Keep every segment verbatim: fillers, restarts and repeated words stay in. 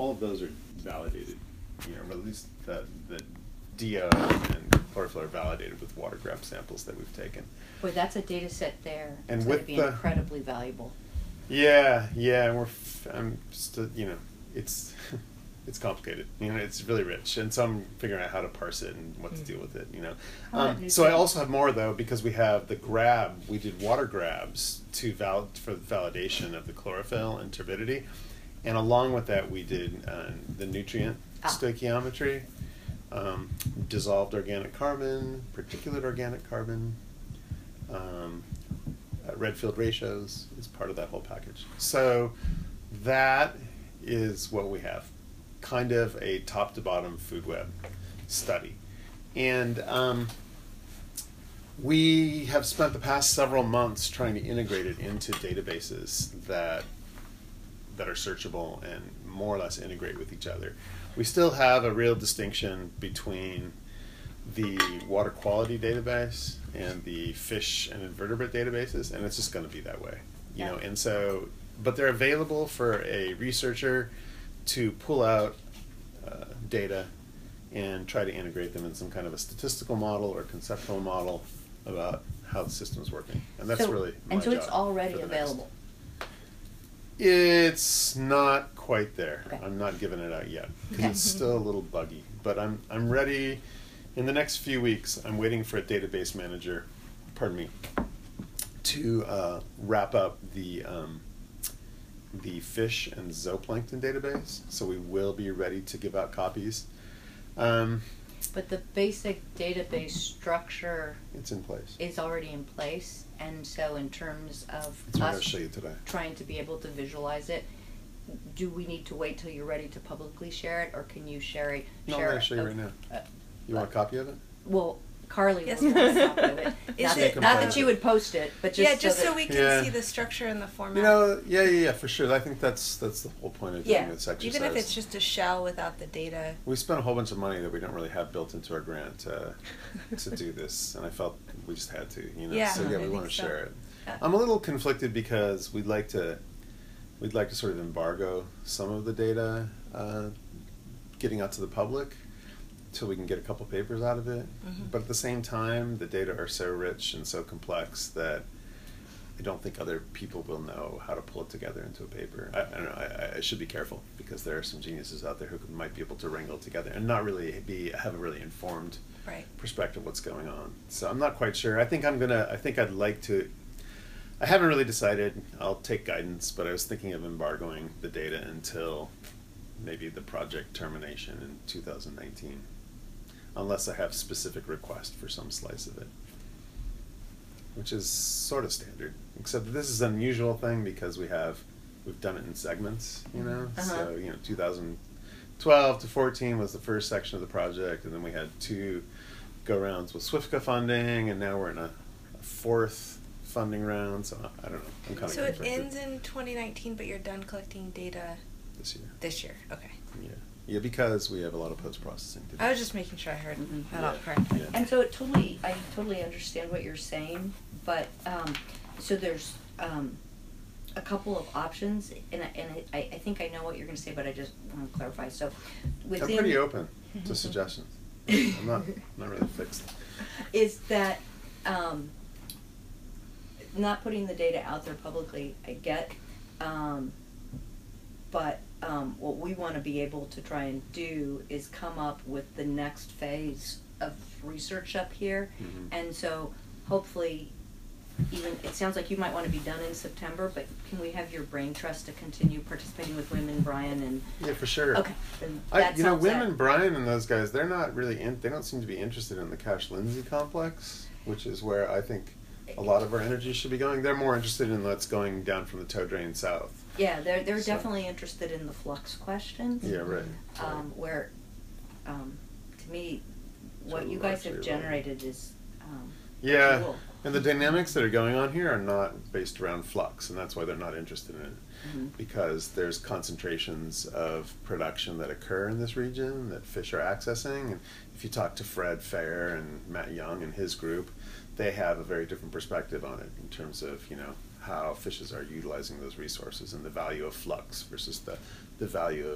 all of those are validated, you know, or at least the, the D O and chlorophyll are validated with water grab samples that we've taken. Boy, that's a data set there. And it's with going to be the, incredibly valuable. Yeah, yeah, and we're, f I'm still, you know, it's, it's complicated, you know, it's really rich, and so I'm figuring out how to parse it and what to do with it, you know. Um, so I also have more, though, because we have the grab, we did water grabs to val for the validation of the chlorophyll and turbidity, and along with that we did uh, the nutrient ah. stoichiometry, um, dissolved organic carbon, particulate organic carbon, um, uh, Redfield ratios is part of that whole package. So that is what we have. Kind of a top to bottom food web study. And um, we have spent the past several months trying to integrate it into databases that that are searchable and more or less integrate with each other. We still have a real distinction between the water quality database and the fish and invertebrate databases, and it's just going to be that way, you yeah. know. And so, but they're available for a researcher to pull out uh, data and try to integrate them in some kind of a statistical model or conceptual model about how the system's working. And that's so, really my And so job it's already available? Next. It's not quite there. Okay. I'm not giving it out yet because Okay. it's still a little buggy. But I'm, I'm ready. In the next few weeks, I'm waiting for a database manager, pardon me, to uh, wrap up the um, the fish and zooplankton database, so we will be ready to give out copies. Um, but the basic database structure it's in place. is already in place, and so in terms of That's what us I'll show you today. trying to be able to visualize it, do we need to wait till you're ready to publicly share it, or can you share it? No, share I'm going to show you of, right now. Uh, you want a copy of it? Well, Carly Yes. will want a copy of it. Is not, it, that, not uh, that you would post it, but just yeah, just so, so, that we can Yeah. see the structure and the format. You know, yeah, yeah, yeah, for sure. I think that's that's the whole point of Yeah. doing this exercise. Even if it's just a shell without the data. We spent a whole bunch of money that we don't really have built into our grant uh, to do this, and I felt we just had to, you know. Yeah, so yeah, I we want to think so. share it. Yeah. I'm a little conflicted because we'd like to, we'd like to sort of embargo some of the data uh, getting out to the public till we can get a couple papers out of it. Mm-hmm. But at the same time, the data are so rich and so complex that I don't think other people will know how to pull it together into a paper. I, I don't know. I, I should be careful because there are some geniuses out there who could, might be able to wrangle it together and not really be have a really informed Right. perspective of what's going on. So I'm not quite sure. I think I'm gonna. I think I'd like to. I haven't really decided. I'll take guidance, but I was thinking of embargoing the data until maybe the project termination in two thousand nineteen. Unless I have specific request for some slice of it, which is sort of standard. Except that this is an unusual thing because we have, we've done it in segments, you know. Uh-huh. So you know, two thousand twelve to fourteen was the first section of the project, and then we had two go rounds with SWIFCA funding, and now we're in a, a fourth funding round. So I, I don't know. I'm kind of So it ends in twenty nineteen, but you're done collecting data this year. this year. Okay. Yeah. Yeah, because we have a lot of post-processing to do. I was just making sure I heard Mhm. that Yeah. all correctly. Yeah. And so it totally, I totally understand what you're saying, but um, so there's um, a couple of options, and I, and I, I think I know what you're going to say, but I just want to clarify. So within, I'm pretty open to suggestions. I'm not not really fixed. Is that um, not putting the data out there publicly? I get, um, but um, what we want to be able to try and do is come up with the next phase of research up here, Mhm. and so hopefully, even it sounds like you might want to be done in September, but can we have your brain trust to continue participating with Wim and Brian and? Yeah, for sure. Okay, then I, that you know, sounds Wim that. and Brian and those guys, they're not really in, they don't seem to be interested in the Cache-Lindsay complex, which is where I think a lot of our energy should be going. They're more interested in what's going down from the tow drain south. Yeah, they're they're So- definitely interested in the flux questions. Yeah, right. Um, right. where, um, to me, what So you guys largely have irrelevant. generated is um, Yeah, cool. and the dynamics that are going on here are not based around flux, and that's why they're not interested in it. Mhm. Because there's concentrations of production that occur in this region that fish are accessing. And if you talk to Fred Fair and Matt Young and his group, they have a very different perspective on it in terms of, you know, how fishes are utilizing those resources and the value of flux versus the, the value of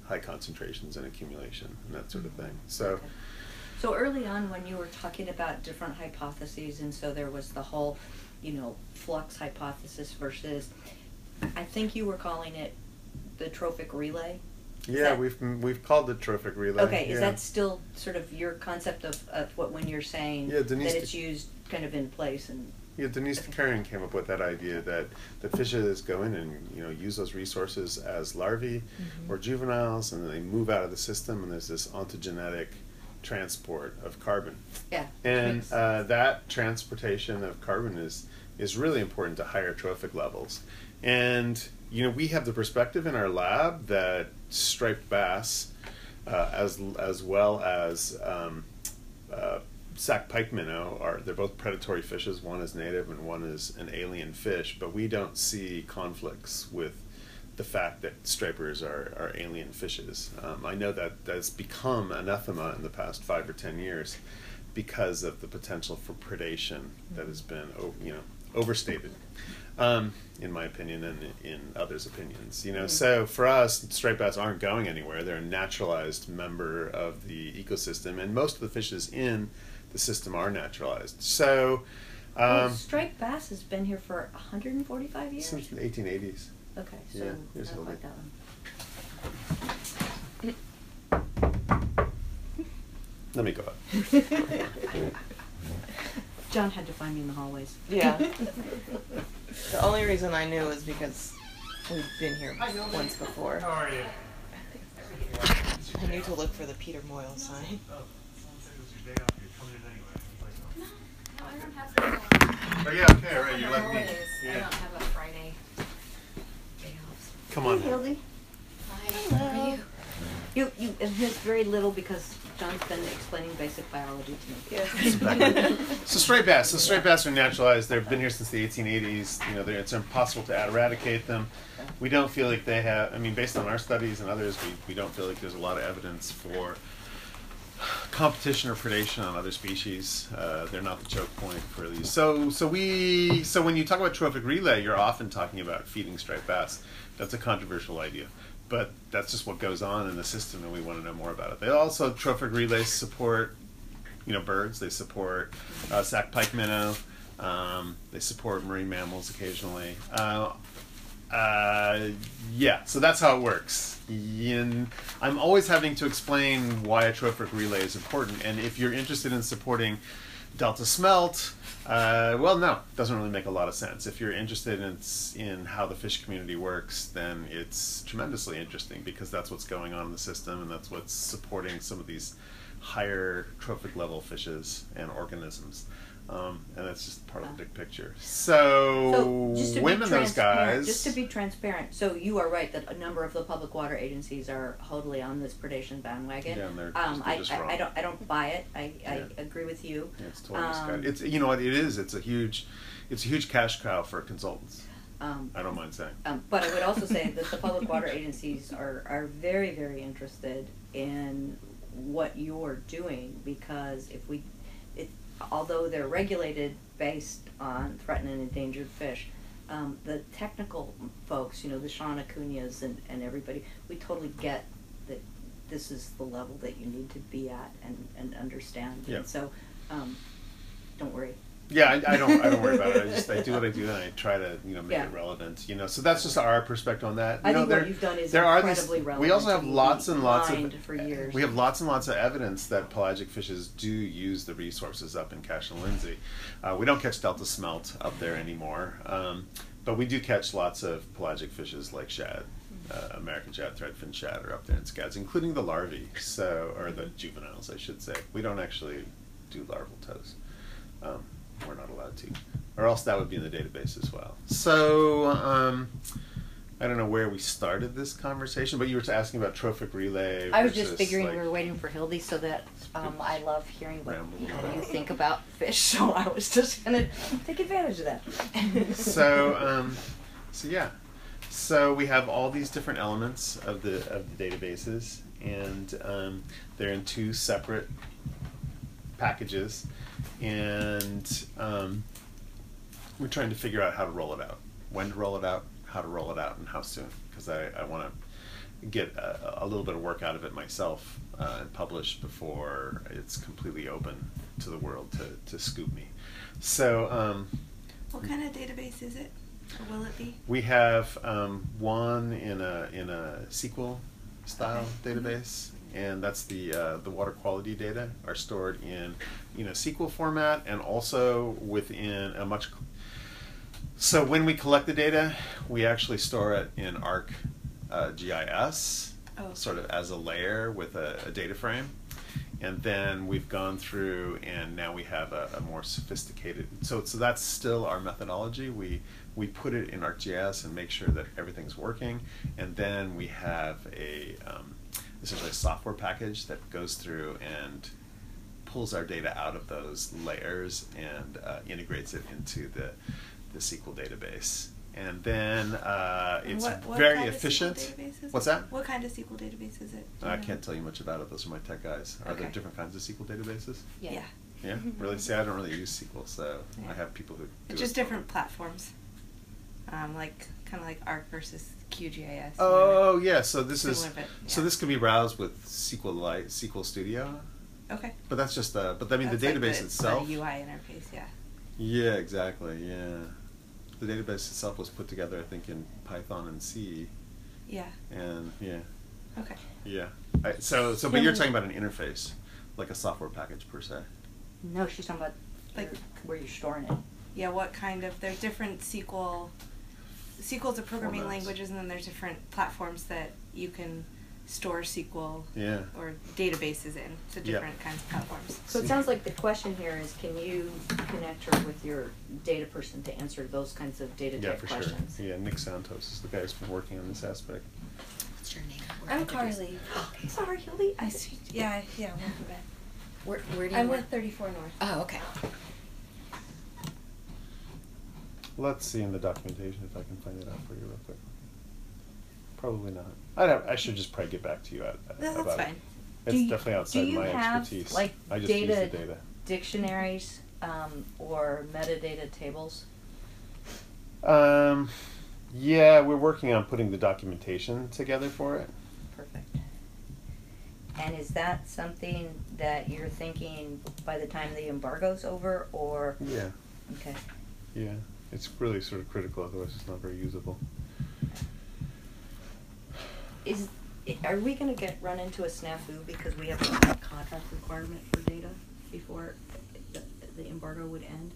high concentrations and accumulation and that sort of thing. So. Okay. So early on when you were talking about different hypotheses, and so there was the whole, you know, flux hypothesis versus, I think you were calling it the trophic relay? Yeah, that, we've we've called it trophic relay. Okay, is yeah. that still sort of your concept of, of what when you're saying yeah, Denise that it's used kind of in place and Yeah, Denise Zakarian came up with that idea that the fishes go in and you know use those resources as larvae mm-hmm. or juveniles, and then they move out of the system, and there's this ontogenetic transport of carbon. Yeah. And uh, that transportation of carbon is is really important to higher trophic levels. And you know we have the perspective in our lab that striped bass, uh, as as well as um, uh, sac pike minnow are they're both predatory fishes. One is native and one is an alien fish, but we don't see conflicts with the fact that stripers are, are alien fishes. Um, I know that that's become anathema in the past five or ten years because of the potential for predation that has been you know overstated, um, in my opinion and in others' opinions. You know, mm-hmm. So for us, striped bass aren't going anywhere. They're a naturalized member of the ecosystem, and most of the fishes in the system are naturalized. So, um, well, striped bass has been here for one hundred forty-five years? Since the eighteen eighties. Okay, so yeah, I don't like that one. Let me go up. John had to find me in the hallways. Yeah. The only reason I knew is because we've been here once before. How are you? I knew to look for the Peter Moyle sign. I don't have the Oh yeah, okay, all right, you're like me. Yeah. I don't have a Friday day off. Come on. Hey, Hildy. Hi. How are you? You, you, and here's very little because John's been explaining basic biology to me. Yes. So striped bass. So striped bass are naturalized. They've been here since the eighteen eighties. You know, it's impossible to eradicate them. We don't feel like they have. I mean, based on our studies and others, we we don't feel like there's a lot of evidence for competition or predation on other species. Uh, they're not the choke point for these. So so we so when you talk about trophic relay, you're often talking about feeding striped bass. That's a controversial idea. But that's just what goes on in the system, and we want to know more about it. They also, trophic relays support, you know, birds. They support uh, sac pike minnow. Um, they support marine mammals occasionally. Uh, uh, yeah, so that's how it works. And I'm always having to explain why a trophic relay is important. And if you're interested in supporting delta smelt, Uh, well, no, it doesn't really make a lot of sense. If you're interested in, in how the fish community works, then it's tremendously interesting because that's what's going on in the system and that's what's supporting some of these higher trophic level fishes and organisms. Um, and that's just part of the big picture. So, So just to be women, those transparent, guys. just to be transparent, so you are right that a number of the public water agencies are totally on this predation bandwagon. Yeah, and they're, um, they're I, just I, wrong. I don't, I don't buy it. I, Yeah. I agree with you. Yeah, it's totally Um, misguided. It's you know what it is. It's a huge, it's a huge cash cow for consultants. Um, I don't mind saying. Um, but I would also say that the public water agencies are, are very, very interested in what you're doing because if we, it, although they're regulated based on threatened and endangered fish, um, the technical folks, you know, the Sean Acuñas and, and everybody, we totally get that this is the level that you need to be at and, and understand. Yeah. And so, um, don't worry. Yeah, I, I don't. I don't worry about it. I just I do what I do, and I try to you know make Yeah. it relevant. You know, so that's just our perspective on that. You I know, think there, what you've done is there are incredibly these, relevant. We also have to lots be and lots mined of for years. we have lots and lots of evidence that pelagic fishes do use the resources up in Cache and Lindsay. Uh, we don't catch delta smelt up there anymore, um, but we do catch lots of pelagic fishes like shad. Uh, American shad, threadfin shad are up there in scads, including the larvae, so or the juveniles, I should say. We don't actually do larval tows. Um, we're not allowed to, or else that would be in the database as well. So um, I don't know where we started this conversation, but you were asking about trophic relay. I was just versus, figuring like, we were waiting for Hildy so that um, I love hearing what Ramble. you, know, you think about fish, so I was just going to take advantage of that. so um, so yeah, so we have all these different elements of the of the databases, and um, they're in two separate packages, and um, we're trying to figure out how to roll it out, when to roll it out, how to roll it out, and how soon, because I, I want to get a, a little bit of work out of it myself uh, and publish before it's completely open to the world to, to scoop me. So um, What kind of database is it? Or will it be? we have um, one in a in a S Q L style Okay. database, and that's the uh, the water quality data are stored in you know S Q L format and also within a much. So when we collect the data, we actually store it in Arc uh, G I S, Oh. sort of as a layer with a, a data frame. And then we've gone through, and now we have a, a more sophisticated. So, so that's still our methodology. We we put it in ArcGIS and make sure that everything's working, and then we have a um, essentially a software package that goes through and pulls our data out of those layers and uh, integrates it into the the S Q L database. And then uh, And it's what- what very kind of efficient. S Q L database is What's it? that? What kind of S Q L database is it? Do you I know? can't tell you much about it. Those are my tech guys. Are there Okay. different kinds of S Q L databases? Yeah. Yeah. Yeah, really. See, I don't really use S Q L, so Yeah. I have people who. Do It's it just for me. different platforms. Um, like kind of like Arc versus Q G I S. Oh yeah, so this is Similar, but, so yeah. this can be browsed with S Q L Lite, S Q L Studio, Okay. but that's just uh But I mean That's the like database the- itself. The U I interface, yeah. Yeah, exactly. Yeah, the database itself was put together, I think, in Python and C, Yeah. and yeah, Okay. yeah. I, so so, but you're talking about an interface, like a software package per se. No, she's talking about Like- your- where you're storing it. Yeah, what kind of, there's different S Q L, S Q L's a programming Formats. languages, and then there's different platforms that you can store S Q L Yeah. or databases in, so Yeah. different kinds of platforms. So it sounds like the question here is, can you connect her with your data person to answer those kinds of data Yeah, type for questions? sure. Yeah, Nick Santos is the guy who's been working on this aspect. What's your name? Where I'm did you- Carly. Okay. Sorry, Hilly. I see. Yeah, yeah, welcome back. Where, where do you I'm work? with thirty-four North. Oh, okay. Let's see in the documentation if I can find it out for you real quick. Probably not. I'd have, I should just probably get back to you at, No, that's about fine. it. Do It's you- definitely do outside you my have, expertise. like, I just data- use the data. Dictionaries, um, or metadata tables? Um, yeah, we're working on putting the documentation together for it. Perfect. And is that something that you're thinking by the time the embargo's over, or? Yeah, Okay. yeah. It's really sort of critical, otherwise it's not very usable. Is, i- are we gonna get, run into a snafu because we have a contract requirement for data before the, the embargo would end?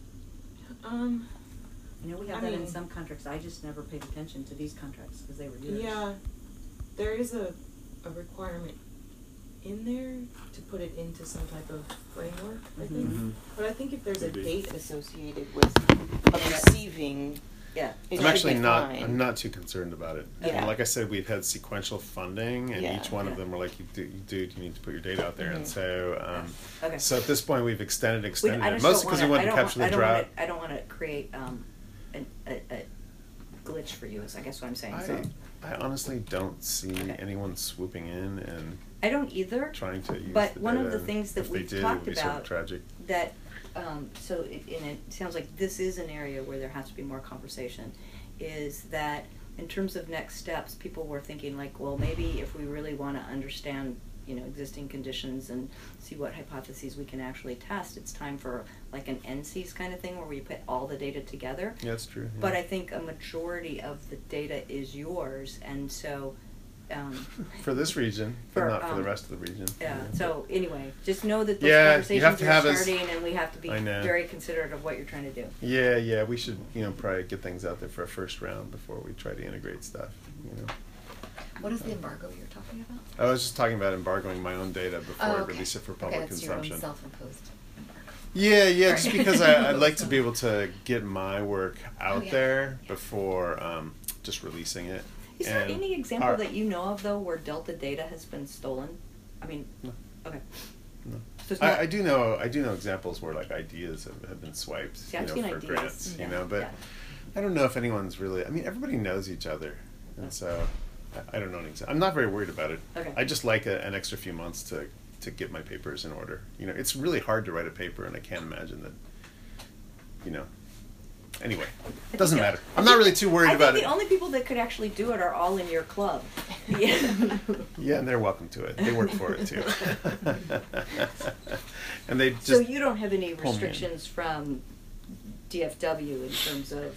Um, I know we have I that in mean- some contracts, I just never paid attention to these contracts because they were yours. yeah, there is a, a requirement in there to put it into some type of framework, I think. Mhm. But I think if there's a Could be. date Associated with receiving. Yeah. It I'm should actually be not. fine. I'm not too concerned about it. Yeah. And like I said, we've had sequential funding, and Yeah. each one of Yeah. them were like, "You do, dude, you need to put your data out there." And Mhm. so, um, Okay. so at this point, we've extended, We- extended I it, just mostly don't because we wanna- wanted I to don't capture wa- the I don't drought. wanna- I don't wanna create, um, an, a, a glitch for you, is I guess what I'm saying, I, so. I honestly don't see Okay. anyone swooping in and I don't either. trying to use But the one of data, the things that if they we've did, it talked would be sort of about tragic. that, um, so it, and it sounds like this is an area where there has to be more conversation, is that in terms of next steps, people were thinking like, well, maybe if we really wanna understand, you know, existing conditions and see what hypotheses we can actually test, it's time for like an N C S kind of thing where we put all the data together. Yeah, that's true. But yeah. I think a majority of the data is yours, and so, um. for this region, for, but not for the um, rest of the region. Yeah, so anyway, just know that those Yeah, you have conversations to are have us- starting, and we have to be I know. very considerate of what you're trying to do. Yeah, yeah, we should, you know, probably get things out there for a first round before we try to integrate stuff, you know. What is the embargo you're talking about? I was just talking about embargoing my own data before Oh, I okay. release it for Okay, public that's your own consumption. self-imposed embargo. Yeah, yeah, just Right. because I, I'd like to be able to get my work out Oh, yeah. there before um, just releasing it. Is there And any example our- that you know of, though, where Delta data has been stolen? I mean, No. okay. No. So it's not- I, I do know I do know examples where like ideas have, have been swiped, See, you I've know, seen for ideas, grants, yeah, you know, but yeah. I don't know if anyone's really. I mean, everybody knows each other, and so I, I don't know an example. I'm not very worried about it. Okay. I just like a, an extra few months to to get my papers in order. You know, it's really hard to write a paper, and I can't imagine that. You know, anyway, it doesn't matter. I'm not really too worried I about think it. the only people that could actually do it are all in your club. Yeah. Yeah, and they're welcome to it. They work for it too. And they just So you don't have any pull me in. restrictions from D F W in terms of,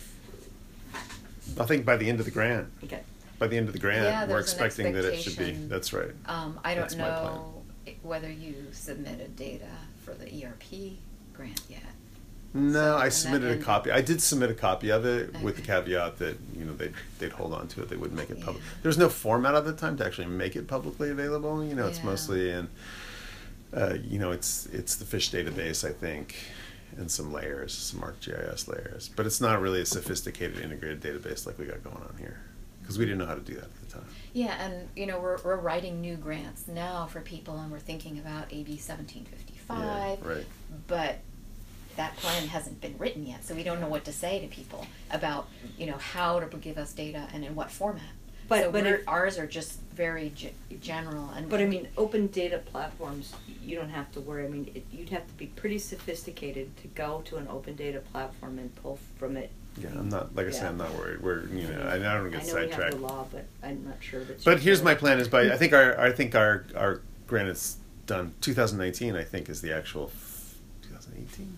I think by the end of the grant, okay. by the end of the grant, Yeah, we're there's an expecting that it should be. expectation. That's right. Um, I don't That's my plan. know i- whether you submitted data for the E R P grant yet. No, So, I and that submitted a ended- copy. I did submit a copy of it with the Okay. caveat that you know they'd they'd hold on to it. They wouldn't make it public. Yeah. There's no format at the time to actually make it publicly available. You know, it's Yeah. mostly in. Uh, you know, it's it's the fish database, I think, and some layers, some ArcGIS layers. But it's not really a sophisticated integrated database like we got going on here, because we didn't know how to do that at the time. Yeah, and you know we're we're writing new grants now for people, and we're thinking about A B seventeen fifty-five. Yeah, right. But that plan hasn't been written yet, so we don't know what to say to people about you know how to give us data and in what format. But- so but we're, it- ours are just very ge- general and. But I mean, open data platforms, you don't have to worry. I mean, it, you'd have to be pretty sophisticated to go to an open data platform and pull from it. Yeah, I'm not like I said, Yeah. I'm not worried. We're you know I, I don't get I know we have sidetracked. the law, but I'm not sure that. But here's my plan: is by I think our I think our our grant is done. twenty nineteen, I think, is the actual. twenty eighteen.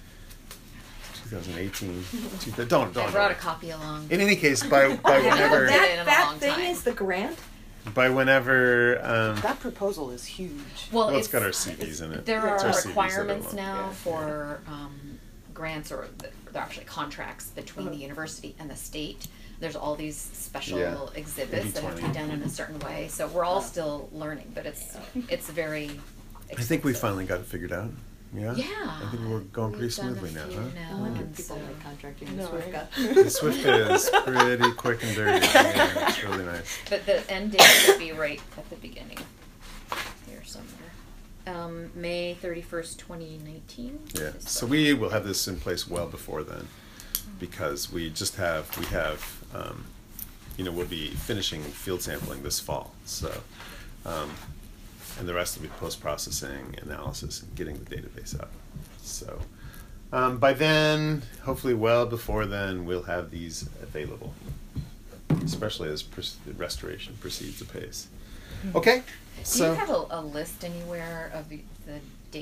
twenty eighteen. Two, don't don't. I brought a copy along. In any case, by by Yeah, whenever Did it in that a that long thing time. is the grant. by whenever um, That proposal is huge. Well, well, it's it's got our C Vs in it. There It's are our C Vs that I requirements want. now Yeah. for um, grants, or th- they're actually contracts between Uh-huh. the university and the state. There's all these special Yeah. exhibits that have to be eighty twenty. done in a certain way. So we're all still learning, but it's it's very. I think we expensive. finally got it figured out. Yeah. Yeah. I think we're going pretty We've done a smoothly now, few huh? I now, wonder and if people so- like contracting No, with Swift right? Cut. The Swift is pretty quick and dirty. Yeah, it's really nice. But the end date should be right at the beginning, here somewhere. Um, May thirty-first, twenty nineteen. Yeah. So we will have this in place well before then, because we just have we have um, you know we'll be finishing field sampling this fall. So. Um, and the rest will be post-processing, analysis, and getting the database up. So um, by then, hopefully well before then, we'll have these available, especially as pr- restoration proceeds apace. Okay, Do so you have a, a list anywhere of the the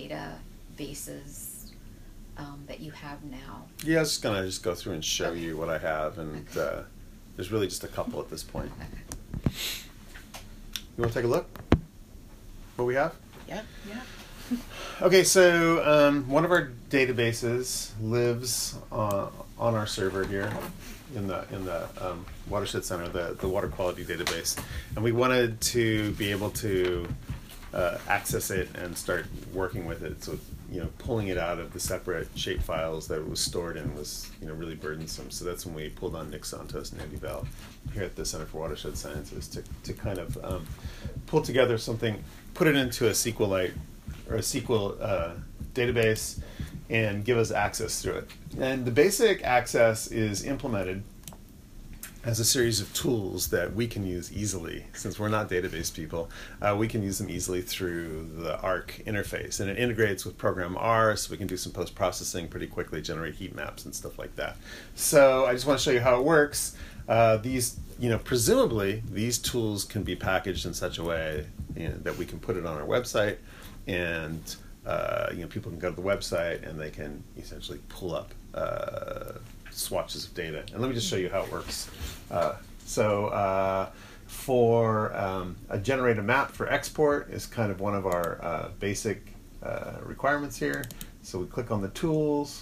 databases um, that you have now? yeah, I was just gonna just go through and show you what I have, and uh, there's really just a couple at this point. Okay. You want to take a look? What we have? Yeah. Yeah. Okay, so um, one of our databases lives uh, on our server here in the in the um, watershed center, the the water quality database, and we wanted to be able to uh, access it and start working with it. So you know, pulling it out of the separate shape files that it was stored in was you know really burdensome. So that's when we pulled on Nick Santos and Andy Bell here at the Center for Watershed Sciences to to kind of um, pull together something, put it into a SQLite or a S Q L uh, database, and give us access through it. And the basic access is implemented as a series of tools that we can use easily. Since we're not database people, uh, we can use them easily through the Arc interface. And it integrates with Program R, so we can do some post-processing pretty quickly, generate heat maps and stuff like that. So I just want to show you how it works. Uh, these, you know, presumably these tools can be packaged in such a way you know, that we can put it on our website, and uh, you know, people can go to the website and they can essentially pull up uh, swatches of data. And let me just show you how it works. Uh, so uh, for um, a generate a map for export is kind of one of our uh, basic uh, requirements here. So we click on the tools.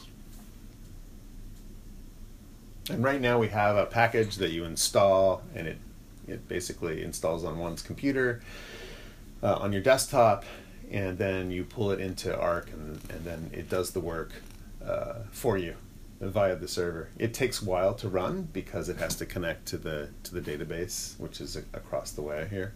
And right now we have a package that you install, and it, it basically installs on one's computer, uh, on your desktop, and then you pull it into Arc, and, and then it does the work uh, for you via the server. It takes a while to run because it has to connect to the to the database, which is a, across the way here.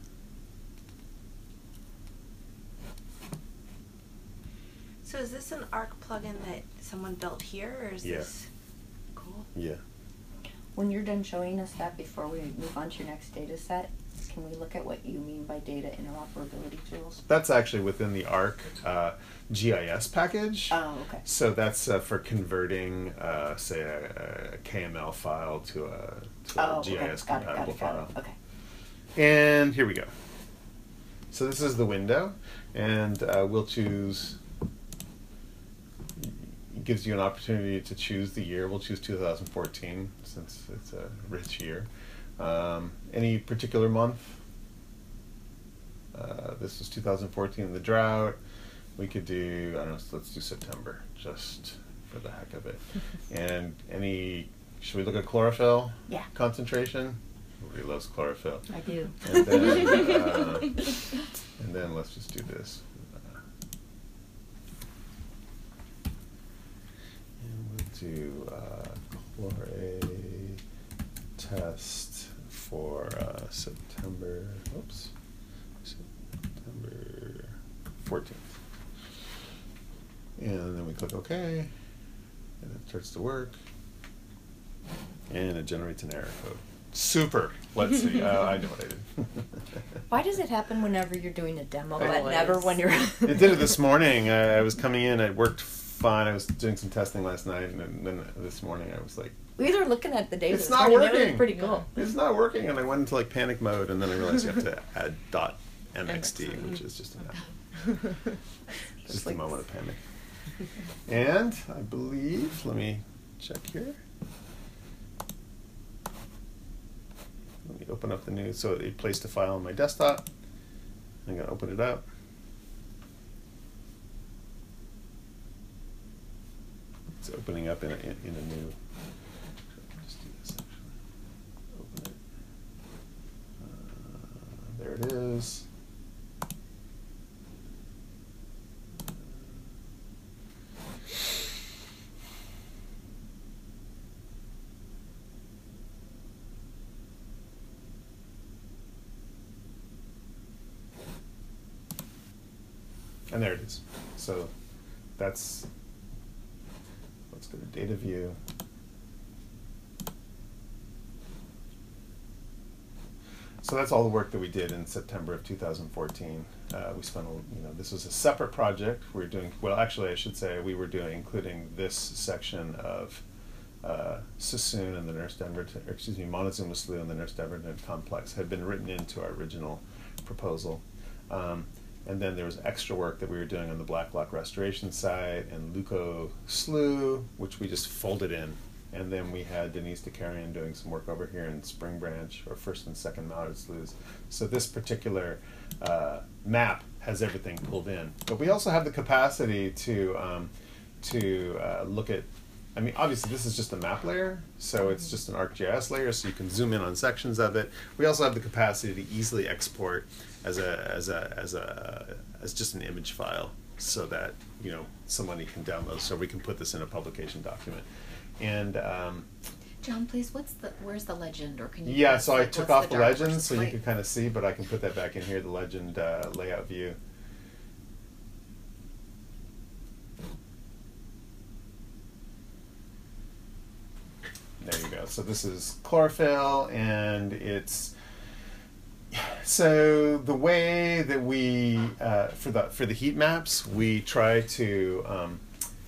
So is this an Arc plugin that someone built here, or is Yeah. this cool? Yeah. When you're done showing us that, before we move on to your next data set, can can we look at what you mean by data interoperability tools? That's actually within the ARC uh, G I S package. Oh, okay. So that's uh, for converting, uh, say, a, a K M L file to a, to a Oh, G I S okay. Got it, got compatible it, got file. it. Okay. And here we go. So this is the window, and uh, we'll choose. It gives you an opportunity to choose the year. We'll choose two thousand fourteen since it's a rich year. Um, any particular month? Uh, this was two thousand fourteen in the drought. We could do, I don't know, so let's do September, just for the heck of it. And any, should we look at chlorophyll? Yeah. Concentration? Everybody loves chlorophyll. I do. And then, uh, and then let's just do this. And we'll do uh, chlorate test for uh, September, oops, September fourteenth. And then we click OK, and it starts to work, and it generates an error code. Super. Let's see. Uh, I know what I did. Why does it happen whenever you're doing a demo, but Always. never when you're... It did it this morning. I, I was coming in. It worked fine. I was doing some testing last night, and then this morning I was like, We were looking at the data It's this not morning. It working. was pretty cool. it's not working. And I went into like panic mode, and then I realized you have to add dot M X T, which is just a just a moment of panic. And I believe, let me check here. Let me open up the new, so it placed a file on my desktop. I'm going to open it up. It's opening up in a, in, in a new, let's do this actually. Open it. Uh, there it is. And there it is. So that's, let's go to data view. So that's all the work that we did in September of two thousand fourteen. Uh, we spent, a, you know, this was a separate project. We were doing, well, actually, I should say we were doing, including this section of uh, Sassoon and the Nurse Denverton, or excuse me, Montezuma Slough and the Nurse Denverton complex had been written into our original proposal. Um, And then there was extra work that we were doing on the Black Lock restoration site and Luco Slough, which we just folded in. And then we had Denise DeCarian doing some work over here in Spring Branch, or first and second Mallard Sloughs. So this particular uh, map has everything pulled in. But we also have the capacity to, um, to uh, look at, I mean, obviously this is just a map layer, so it's just an ArcGIS layer, so you can zoom in on sections of it. We also have the capacity to easily export as a as a as a as just an image file, so that you know somebody can download. So we can put this in a publication document. And um, John, please, what's the, where's the legend, or can you? yeah, give us, so I like, took what's off the, dark legend, versus so you light? can kind of see, but I can put that back in here, the legend uh, layout view. There you go. So this is chlorophyll, and it's so the way that we uh, for the for the heat maps we try to. Um,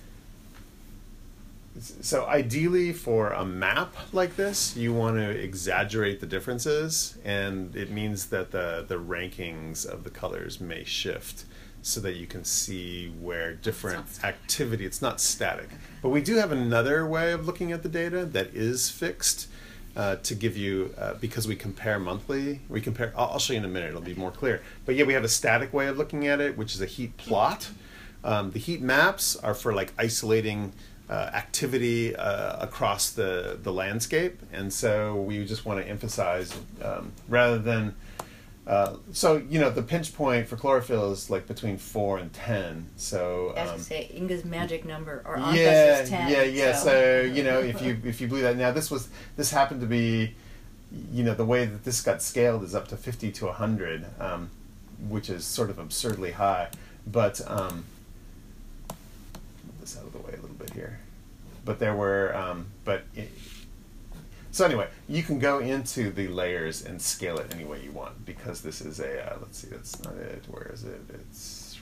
so ideally, for a map like this, you want to exaggerate the differences, and it means that the the rankings of the colors may shift, so that you can see where different It's activity, it's not static. But we do have another way of looking at the data that is fixed uh, to give you, uh, because we compare monthly, we compare, I'll, I'll show you in a minute, it'll be more clear. But yeah, we have a static way of looking at it, which is a heat plot. Um, the heat maps are for like isolating uh, activity uh, across the, the landscape. And so we just want to emphasize, um, rather than, Uh, so, you know, the pinch point for chlorophyll is like between four and ten. So, As I um, say, Inga's magic number, or Anka's yeah, is ten. yeah, yeah. So, So, you know, if you if you believe that, now this was this happened to be, you know, the way that this got scaled is up to fifty to a hundred, um, which is sort of absurdly high. But um, move this out of the way a little bit here. But there were, um, but. It, so anyway, you can go into the layers and scale it any way you want because this is a, uh, let's see, that's not it. Where is it? It's...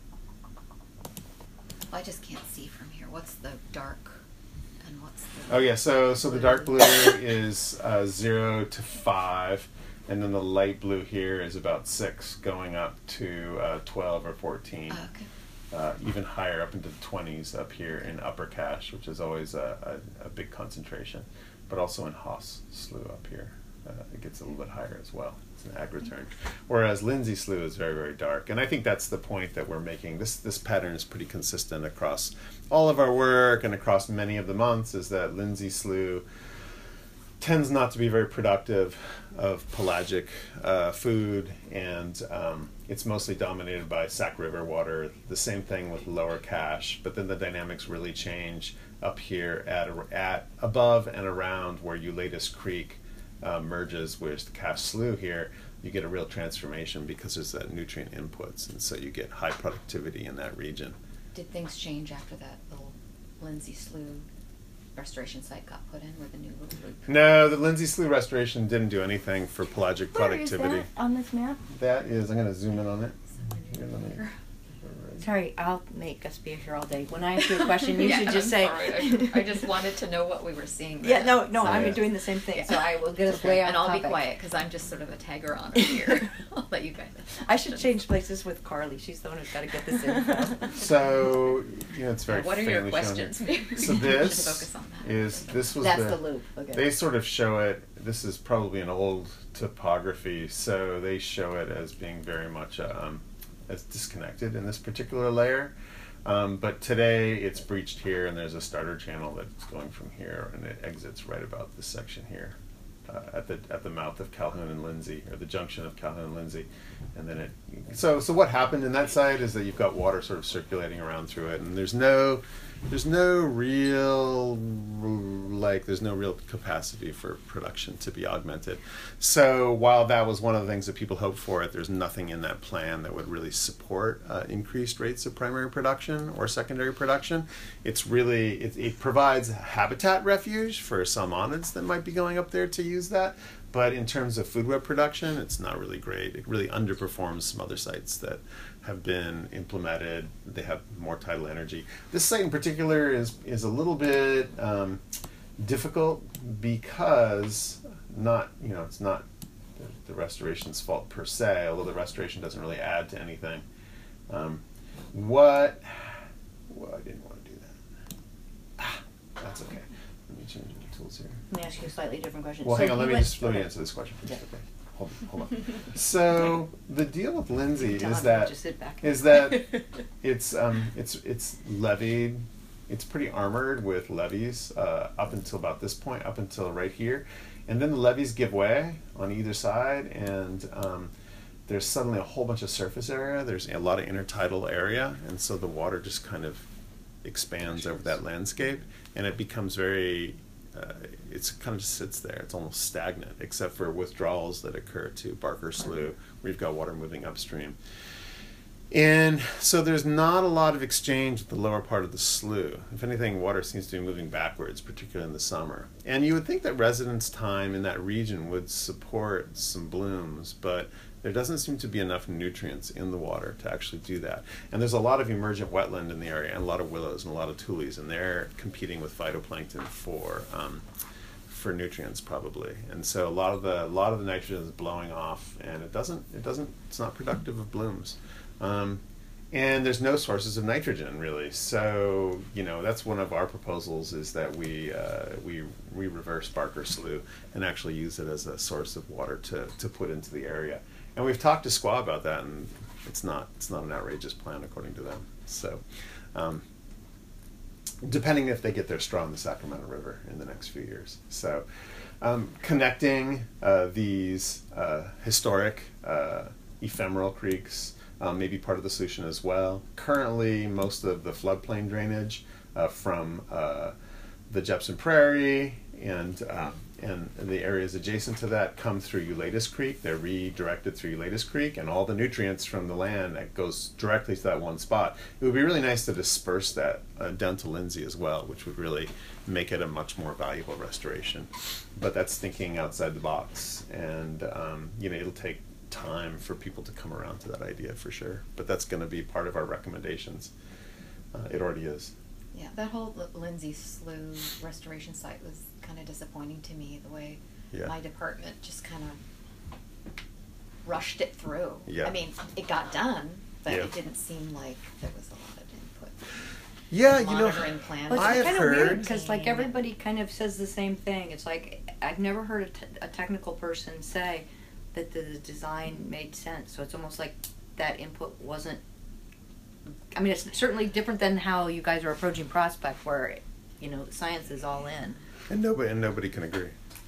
I just can't see from here. What's the dark and what's the... Oh yeah, so so the dark blue is uh, zero to five, and then the light blue here is about six, going up to uh, twelve or fourteen. Oh, okay. Uh, even higher up into the twenties up here in Upper Cache, which is always a, a, a big concentration, but also in Haas Slough up here. Uh, it gets a little bit higher as well. It's an agriturn. Whereas Lindsay Slough is very, very dark. And I think that's the point that we're making. This this pattern is pretty consistent across all of our work and across many of the months, is that Lindsay Slough tends not to be very productive of pelagic uh, food, and um, it's mostly dominated by Sac River water. The same thing with Lower Cache, but then the dynamics really change up here at at above and around where Eulatus Creek uh, merges with the Cache Slough here. You get a real transformation because there's that nutrient inputs, and so you get high productivity in that region. Did things change after that little Lindsay Slough restoration site got put in with a new little loop? No, the Lindsay Slough restoration didn't do anything for pelagic Where productivity. is that on this map? That is, I'm going to zoom in on it. Here, let me- Sorry, I'll make us be here all day. When I ask you a question, you Yeah, should just I'm say. sorry. I, I just wanted to know what we were seeing. Yeah, there. no, no, So- I've Yeah. been doing the same thing, Yeah. so I will get us Okay. way off And I'll topic. be quiet because I'm just sort of a tagger on here. I'll let you guys. I should change places with Carly. She's the one who's got to get this info. So, you know, it's very Yeah, what are your faintly shown questions? here. Maybe So we should this focus on that. is, this was That's the, the loop. Okay. they sort of show it, this is probably an old topography, so they show it as being very much um, as disconnected in this particular layer. Um, but today it's breached here, and there's a starter channel that's going from here, and it exits right about this section here, uh, at the at the mouth of Calhoun and Lindsay, or the junction of Calhoun and Lindsay, and then it. So so what happened in that side is that you've got water sort of circulating around through it, and there's no there's no real like there's no real capacity for production to be augmented. So while that was one of the things that people hoped for, it there's nothing in that plan that would really support uh, increased rates of primary production or secondary production. It's really it, it provides habitat refuge for salmonids that might be going up there to use that. But in terms of food web production, it's not really great. It really underperforms some other sites that have been implemented. They have more tidal energy. This site in particular is is a little bit um, difficult because not you know it's not the, the restoration's fault per se, although the restoration doesn't really add to anything. Um, what? Well, I didn't want to do that. Ah, that's okay. Let me change the tools here. Let me ask you a slightly different question. Well, So hang on. you Let me went- just let me okay. answer this question first. Yeah. Okay. Hold, hold on. So the deal with Lindsay Tell is him to that just sit back. is that it's um it's it's levied. It's pretty armored with levees uh, up until about this point, up until right here, and then the levees give way on either side, and um, there's suddenly a whole bunch of surface area. There's a lot of intertidal area, and so the water just kind of expands over that landscape, and it becomes very. Uh, it's kind of just sits there. It's almost stagnant, except for withdrawals that occur to Barker Slough, where you've got water moving upstream. And so there's not a lot of exchange at the lower part of the slough. If anything, water seems to be moving backwards, particularly in the summer. And you would think that residence time in that region would support some blooms, but there doesn't seem to be enough nutrients in the water to actually do that. And there's a lot of emergent wetland in the area, and a lot of willows and a lot of tules, and they're competing with phytoplankton for um, for nutrients probably. And so a lot of the a lot of the nitrogen is blowing off, and it doesn't it doesn't it's not productive of blooms. Um, and there's no sources of nitrogen really. So you know that's one of our proposals is that we uh, we we reverse Barker Slough and actually use it as a source of water to to put into the area. And we've talked to S Q A about that, and it's not it's not an outrageous plan according to them. So, um, depending if they get their straw in the Sacramento River in the next few years. So, um, connecting uh, these uh, historic uh, ephemeral creeks um, may be part of the solution as well. Currently, most of the floodplain drainage uh, from uh, the Jepson Prairie and um, and the areas adjacent to that come through Ulatis Creek. They're redirected through Ulatis Creek, and all the nutrients from the land that goes directly to that one spot. It would be really nice to disperse that uh, down to Lindsay as well, which would really make it a much more valuable restoration. But that's thinking outside the box, and um, you know, it'll take time for people to come around to that idea for sure. But that's going to be part of our recommendations. Uh, it already is. Yeah, that whole L- Lindsay Slough restoration site was kind of disappointing to me, the way Yeah. my department just kind of rushed it through. Yeah. I mean, it got done, but Yeah. it didn't seem like there was a lot of input. Yeah, you know, Monitoring plan. Well, I it's have kind of weird heard- because like everybody kind of says the same thing. It's like I've never heard a, t- a technical person say that the design made sense. So it's almost like that input wasn't. I mean, it's certainly different than how you guys are approaching Prospect, where you know the science is all in. and nobody and nobody can agree.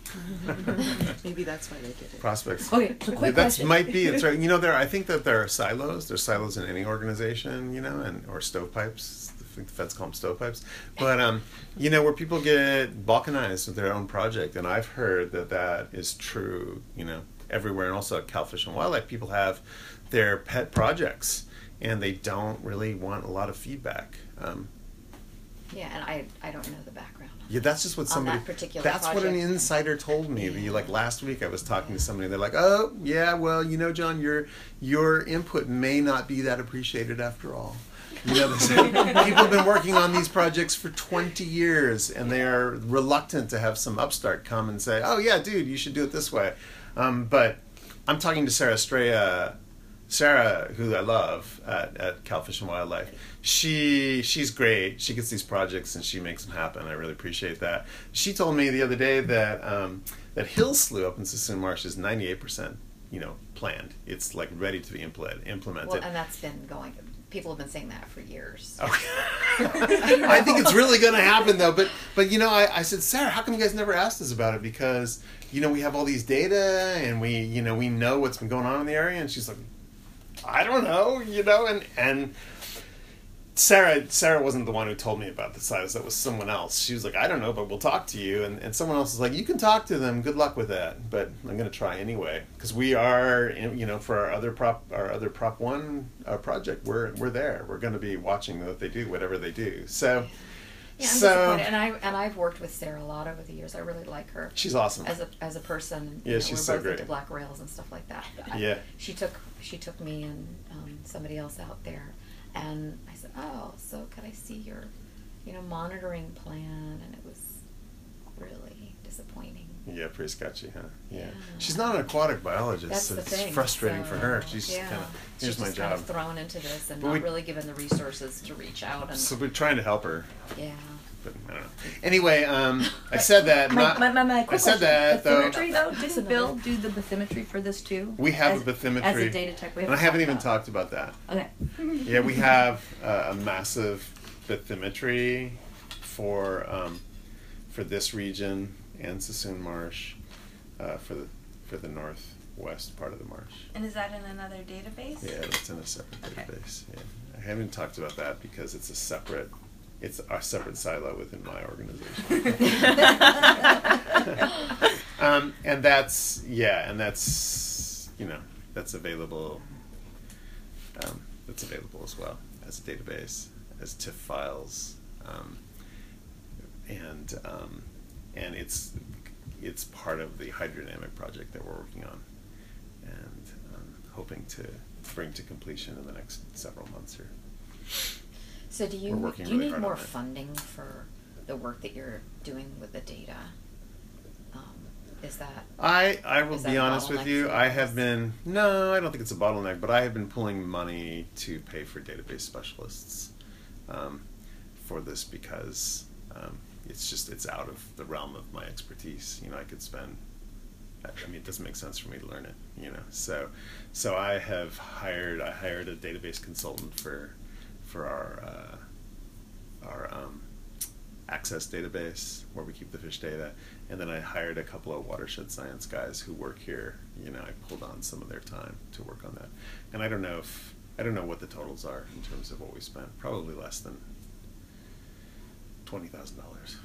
Maybe that's why they did it. Prospects. Okay, so Yeah, quick that's question. might be it's right. You know, there. I think that there are silos. There's silos in any organization, you know, and or stovepipes. I think the feds call them stovepipes. But um, you know, where people get balkanized with their own project, and I've heard that that is true. You know, everywhere, and also at Cal Fish and Wildlife, people have their pet projects, and they don't really want a lot of feedback. Um, Yeah, and I I don't know the background. Yeah, that's just what On somebody. that particular that's what an project. insider told me. Yeah. The- Like last week, I was talking to somebody. They're like, "Oh, yeah, well, you know, John, your your input may not be that appreciated after all." You know, they say, people have been working on these projects for twenty years, and they are reluctant to have some upstart come and say, "Oh, yeah, dude, you should do it this way." Um, but I'm talking to Sarah Estrella. Sarah, who I love at, at Cal Fish and Wildlife, she she's great. She gets these projects and she makes them happen. I really appreciate that. She told me the other day that um, that Hill Slough up in Sassoon Marsh is ninety-eight percent, you know, planned. It's like ready to be implement, implemented. Well, and that's been going. People have been saying that for years. Okay. I think it's really going to happen though. But but you know, I, I said, Sarah, how come you guys never asked us about it? Because you know we have all these data and we you know we know what's been going on in the area. And she's like, I don't know, you know, and and Sarah Sarah wasn't the one who told me about the size. That was someone else. She was like, I don't know, but we'll talk to you. And, and someone else was like, you can talk to them. Good luck with that. But I'm going to try anyway because we are, in, you know, for our other prop our other prop one uh, project, we're we're there. We're going to be watching what they do, whatever they do. So. Yeah, I'm so disappointed, and I and I've worked with Sarah a lot over the years. I really like her she's awesome. as a as a person. Yeah, you know, she's we're so both great. into black rails and stuff like that. But I- Yeah. she took she took me and um, somebody else out there, and I said, "Oh, so could I see your, you know, monitoring plan?" And it was really disappointing. Yeah, pretty sketchy, huh? Yeah. Yeah. She's not an aquatic biologist, That's so the it's thing. frustrating so, for her. She's yeah. kind of, She's here's my just kind job. of thrown into this and But not we- really given the resources to reach out and So we're trying to help her, yeah. but I don't know. Anyway, um, I said that. My, not, my, my, my I quick said question. that, though. Bathymetry, though, That's didn't another- Bill do the bathymetry for this too? We have as, a bathymetry. as a data tech. We And I haven't even about talked about that. Okay. Yeah, we have uh, a massive bathymetry for um, for this region and Sassoon Marsh uh, for the for the northwest part of the marsh. And is that in another database? Yeah, that's in a separate Okay. database. Yeah, I haven't talked about that because it's a separate, it's a separate silo within my organization. um, and that's yeah, and that's you know that's available. Um, that's available as well as a database, as TIFF files, um, and um, and it's it's part of the hydrodynamic project that we're working on, and um, hoping to bring to completion in the next several months here. So do you We're working do you really need hard more on it. funding for the work that you're doing with the data? Um, is that I I will Is that be a honest with bottleneck you. for you I guys? have been no, I don't think it's a bottleneck, but I have been pulling money to pay for database specialists um, for this because um, it's just it's out of the realm of my expertise. You know, I could spend. I mean, it doesn't make sense for me to learn it. You know, so so I have hired I hired a database consultant for for our uh, our um, access database where we keep the fish data, and then I hired a couple of watershed science guys who work here. You know, I pulled on some of their time to work on that, and I don't know if I don't know what the totals are in terms of what we spent. Probably less than twenty thousand dollars.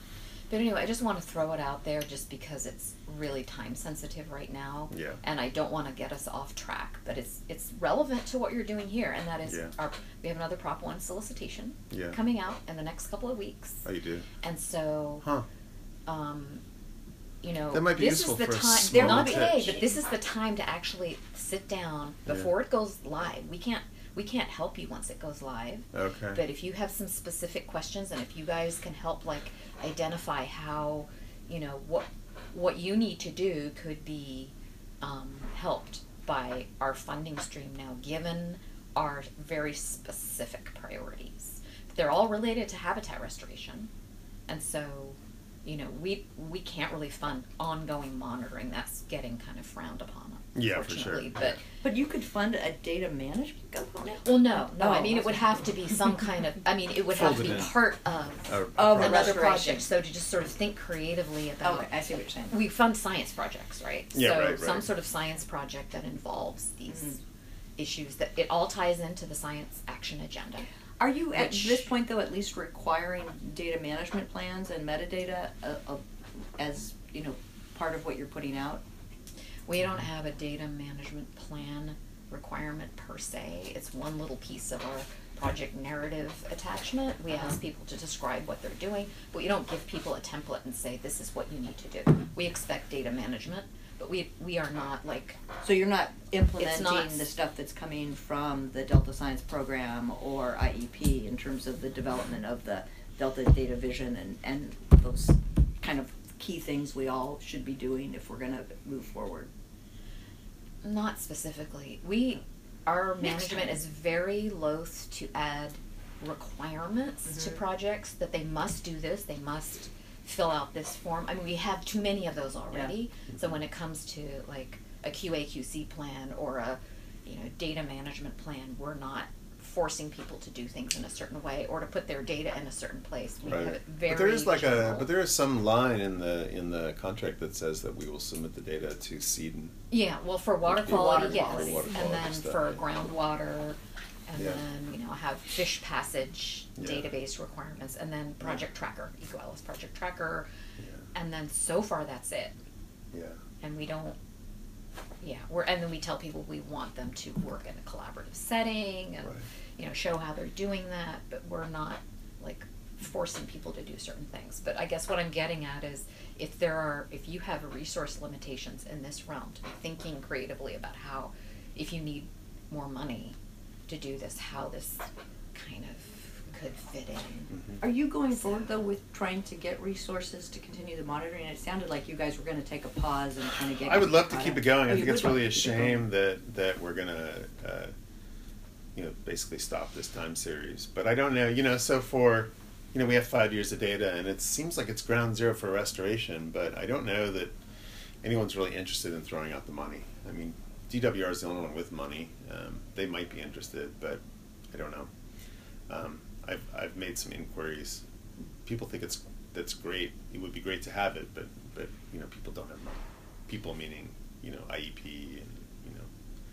But anyway, I just want to throw it out there just because it's really time sensitive right now. Yeah. And I don't want to get us off track, but it's it's relevant to what you're doing here, and that is Yeah. our we have another Prop One solicitation Yeah. coming out in the next couple of weeks. Oh, you do? And so, Huh. um, you know, That might be this useful is the for a time. small Not pitch. today, but this is the time to actually sit down Yeah. before it goes live. We can't we can't help you once it goes live. Okay. But if you have some specific questions, and if you guys can help, like, identify how, you know, what what you need to do could be um, helped by our funding stream now, given our very specific priorities. They're all related to habitat restoration, and so, you know, we we can't really fund ongoing monitoring. That's getting kind of frowned upon, Yeah, for sure. unfortunately. But But you could fund a data management component? well, no, no. I Oh, mean, it would okay. have to be some kind of. I mean, it would have to Folded be in. part of A- a Of project. another restoration. project. So to just sort of think creatively about. Okay, I see what you're saying. We fund science projects, right? Yeah, so right, some right. sort of science project that involves these Mhm. issues. That it all ties into the science action agenda. Are you at Which- this point though at least requiring data management plans and metadata uh, uh, as, you know, part of what you're putting out? We don't have a data management plan requirement per se. It's one little piece of our project narrative attachment. We ask people to describe what they're doing, but we don't give people a template and say, this is what you need to do. We expect data management, but we we are not like, So you're not implementing not- the stuff that's coming from the Delta Science Program or I E P in terms of the development of the Delta Data Vision and, and those kind of key things we all should be doing if we're gonna move forward. not specifically. We, our Next management time. is very loath to add requirements to Mhm. projects that they must do this, they must fill out this form. I mean, we have too many of those already. So when it comes to like a Q A Q C plan or a, you know, data management plan, we're not forcing people to do things in a certain way or to put their data in a certain place. We have Right. it very But there is like a, general. but there is some line in the in the contract that says that we will submit the data to SEED. and- Yeah, well, for water Would be quality, water yes, quality. Water and quality then stuff, for yeah. groundwater, and Yeah. then, you know, have fish passage Yeah. database requirements, and then project tracker, EcoAlis project tracker, Yeah. and then so far that's it. Yeah. And we don't, yeah, we're, and then we tell people we want them to work in a collaborative setting and, Right. you know, show how they're doing that, but we're not like forcing people to do certain things. But I guess what I'm getting at is if there are, if you have resource limitations in this realm, to be thinking creatively about how, if you need more money to do this, how this kind of could fit in. Mhm. Are you going forward though with trying to get resources to continue the monitoring? It sounded like you guys were gonna take a pause and kind of get. I would love to caught keep up. it going. Oh, I you think it's would love really a to keep it going. shame that that we're gonna, uh, you know, basically stop this time series. But I don't know. You know, so for, you know, we have five years of data, and it seems like it's ground zero for restoration. But I don't know that anyone's really interested in throwing out the money. I mean, D W R is the only one with money. Um, they might be interested, but I don't know. Um, I've I've made some inquiries. People think it's that's great. It would be great to have it, but but you know, people don't have money. People meaning, you know, I E P and you know.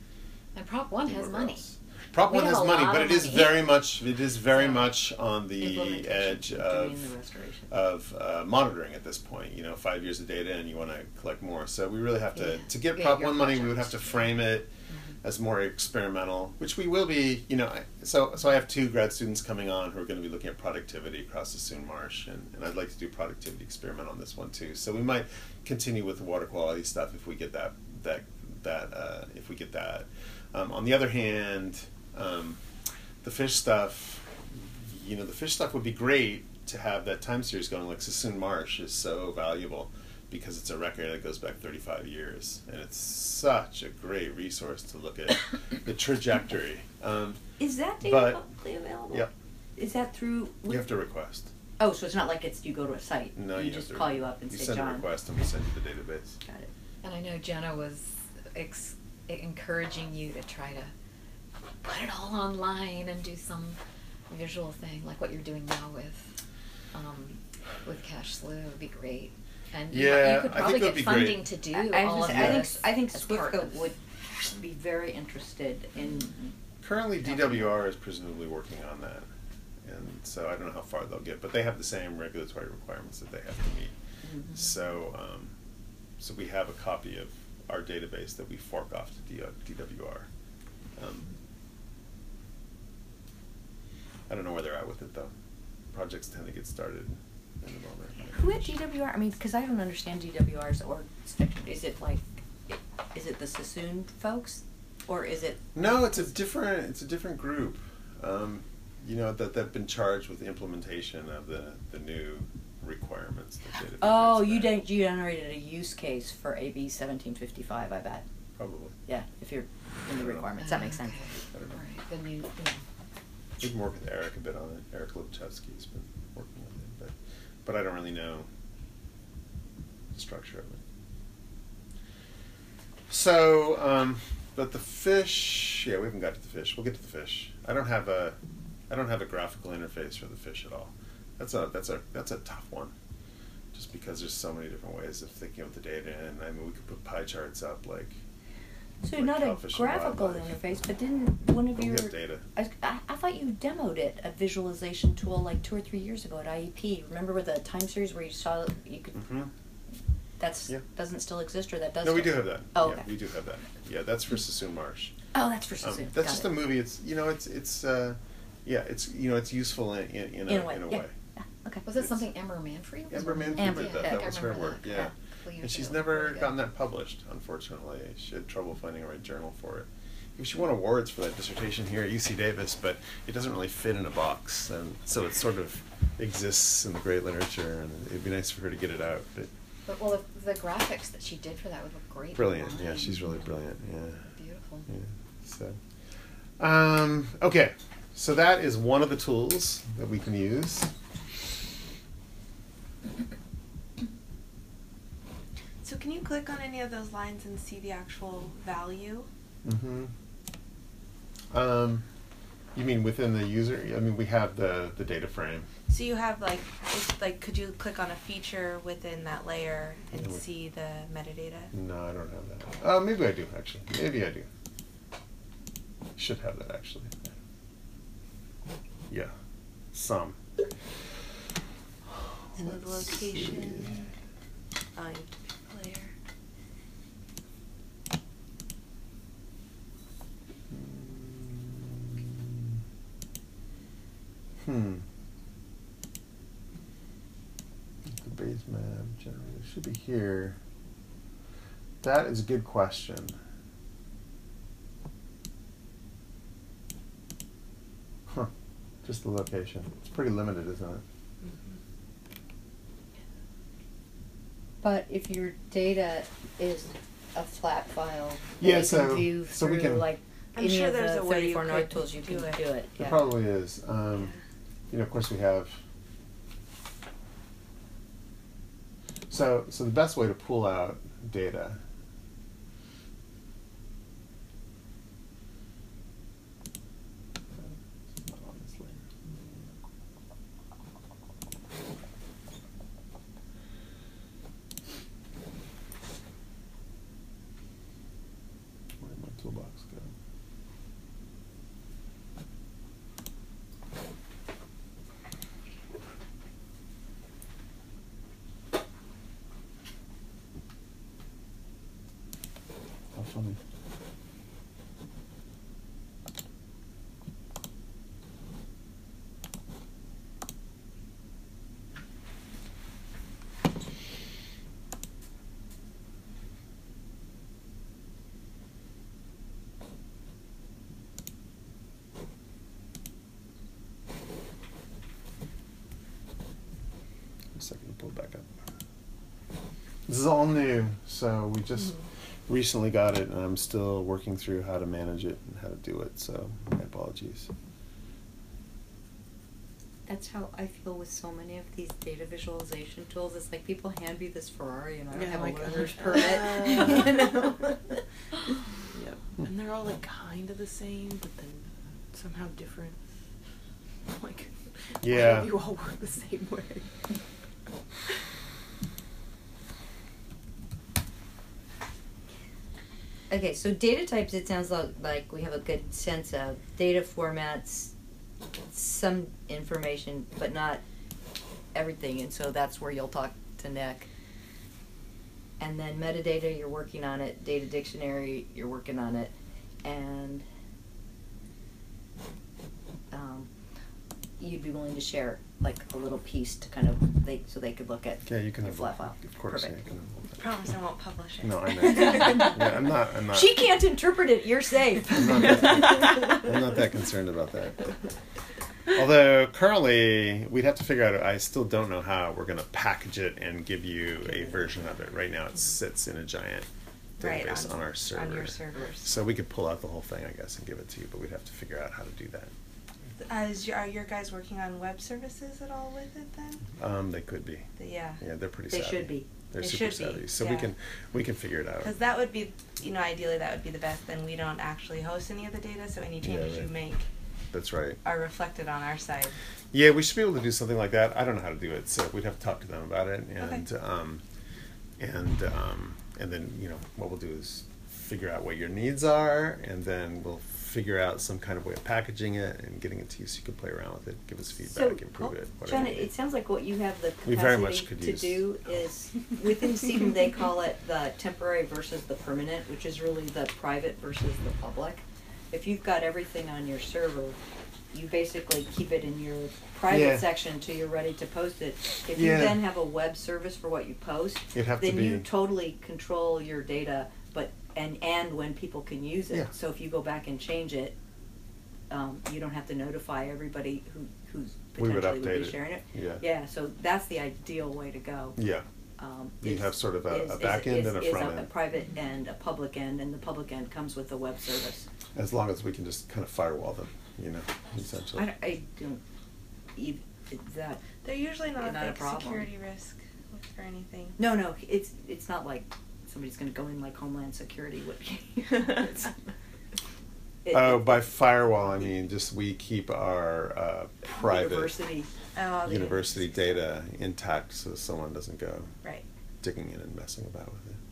And Prop One has whoever money. else. Prop We One have has a money, lot but of it is money. very much it is very So, much on the Implementation, edge doing of the restoration. of uh, monitoring at this point. You know, five years of data, and you want to collect more. So we really have to Yeah. to get Yeah, Prop your One money. We would have projects. to frame it Mhm. as more experimental, which we will be. You know, I, so so I have two grad students coming on who are going to be looking at productivity across the Soon Marsh, and, and I'd like to do productivity experiment on this one too. So we might continue with the water quality stuff if we get that that that uh, if we get that. Um, on the other hand, um, the fish stuff, you know, the fish stuff would be great to have that time series going. Like Sassoon Marsh is so valuable because it's a record that goes back thirty-five years, and it's such a great resource to look at the trajectory. Um, Is that data but- publicly available? Yep. Is that through? you have to request. Oh, so it's not like it's you go to a site. No, you you just have to, call you up and you say, send John. a request, and we send you the database. Got it. And I know Jenna was ex- encouraging you to try to put it all online and do some visual thing like what you're doing now with um, with Cash Slew would be great. And you, Yeah, you could I think probably that would get be funding great. to do I, I, all was of gonna say, I this. think I think as part SWIFCA of- would be very interested in. Currently, D W R is presumably working on that. and so I don't know how far they'll get, but they have the same regulatory requirements that they have to meet. Mhm. So, um, so we have a copy of our database that we fork off to D W R. Um, I don't know where they're at with it though. Projects tend to get started in the moment. Who at D W R? I mean, because I don't understand D W R's org structure. Is it like, is it the Sassoon folks, or is it? No, it's a different. It's a different group. Um, you know that they've been charged with the implementation of the the new requirements. That database Oh, you has. did. You generated a use case for A B seventeen fifty-five. I bet. Probably. Yeah, if you're in the requirements, that makes sense. I don't know. Right, the new, yeah. We've been working with Eric a bit on it. Eric Lipchevsky's been working with it, but but I don't really know the structure of it. So, um, but the fish, yeah, we haven't got to the fish. We'll get to the fish. I don't have a, I don't have a graphical interface for the fish at all. That's a that's a that's a tough one, just because there's so many different ways of thinking of the data, and I mean we could put pie charts up like. So like not a cowfish and graphical wildlife. interface, but didn't one of But we your? have data. I, I, I thought you demoed it, a visualization tool, like two or three years ago at I E P. Remember with the time series where you saw you could? Mm-hmm. That's Yeah. doesn't still exist, or that does? No, we do still- have that. Oh, yeah, okay. we do have that. Yeah, that's for Sassoon Marsh. Oh, that's for Um, Sassoon. that's Got just it. a movie. It's you know, it's it's uh, yeah, it's you know, it's useful in in, in, In a, a way, in a yeah. way. Yeah, okay. Was it It's- something Amber Manfrey? was Amber working- Manfrey Amber, did that. yeah. That I was her remember work. that, Yeah, yeah, a couple years and she's ago. never Really good. gotten that published. Unfortunately, she had trouble finding a right journal for it. She won awards for that dissertation here at U C Davis, but it doesn't really fit in a box, and so it sort of exists in the great literature. And it'd be nice for her to get it out. But But well, the, the graphics that she did for that would look great. brilliant. Yeah, online. she's really brilliant. Yeah. Beautiful. Yeah. So, um, okay. So that is one of the tools that we can use. So can you click on any of those lines and see the actual value? Mm-hmm. Um, you mean within the user? I mean, we have the, the data frame. So you have like, it's like, could you click on a feature within that layer and Yeah, we- see the metadata? No, I don't have that. Oh, maybe I do, actually. Maybe I do. Should have that, actually. Yeah. Some. And the Let's location. see. Oh, you have to pick a layer. Hmm. The base map generator should be here. That is a good question. Huh. Just the location. It's pretty limited, isn't it? But if your data is a flat file, that Yeah, you so- can view so we through can- like I'm any sure of there's the a way you thirty-four North could tools, you do can it. do it. There Yeah. probably is. Um, you know, of course, we have. So, so the best way to pull out data. It's not on this layer. Where did my toolbox go? How funny. A second to pull it back up. This is all new, so we just recently got it, and I'm still working through how to manage it and how to do it. So my apologies. That's how I feel with so many of these data visualization tools. It's like people hand me this Ferrari and I don't Yeah, have like, a learner's uh, permit. You know? Yep. And they're all like kind of the same, but then somehow different. Like, Yeah. why don't you all work the same way? Okay, so data types, it sounds like, like we have a good sense of. Data formats, some information, but not everything, and so that's where you'll talk to Nick. And then metadata, you're working on it. Data dictionary, you're working on it, and um, you'd be willing to share like a little piece to kind of they so they could look at Yeah, you can the have flat file. Of course, Perfect. yeah, you can. Promise I won't publish it. No, I know. Yeah, I'm not. I'm not. She can't interpret it. You're safe. I'm not, that, I'm not that concerned about that. Although currently we'd have to figure out. I still don't know how we're going to package it and give you a version of it. Right now, it sits in a giant Right, database on- on our server. on your servers. So we could pull out the whole thing, I guess, and give it to you. But we'd have to figure out how to do that. Uh, is your, are your guys working on web services at all with it then? Um, they could be. The- yeah. Yeah, they're pretty They savvy. should be. They're They super should be, savvy. So we yeah. can we can figure it out. Because that would be, you know, ideally that would be the best. Then we don't actually host any of the data, so any changes right. you make That's right. are reflected on our side. Yeah, we should be able to do something like that. I don't know how to do it, so we'd have to talk to them about it, and Okay. um, and um, and then you know what we'll do is figure out what your needs are, and then we'll figure out some kind of way of packaging it and getting it to you so you can play around with it, give us feedback, improve it. Whatever. John, it, it sounds like what you have the We very much capacity could to use- do is, within Seedom they call it the temporary versus the permanent, which is really the private versus the public. If you've got everything on your server, you basically keep it in your private Yeah. section until you're ready to post it. If Yeah. you then have a web service for what you post, It'd have to then you be- totally control your data, but and and when people can use it. Yeah. So if you go back and change it, um, you don't have to notify everybody who who's We would potentially would update be it. sharing it. Yeah. Yeah, so that's the ideal way to go. Yeah. Um, You is- have sort of a- is- a back end is- and a is front a end. private end, a public end, and the public end comes with the web service. As long as we can just kind of firewall them, you know, essentially. I, don't- I don't, ev- is that, They're usually not, Not a a big problem. security risk or anything. no, no, it's, it's not like somebody's gonna go in like Homeland Security would. It's- it- Oh, it- by firewall, I mean just we keep our uh, private University. Oh, the university data intact so someone doesn't go Right. digging in and messing about with it.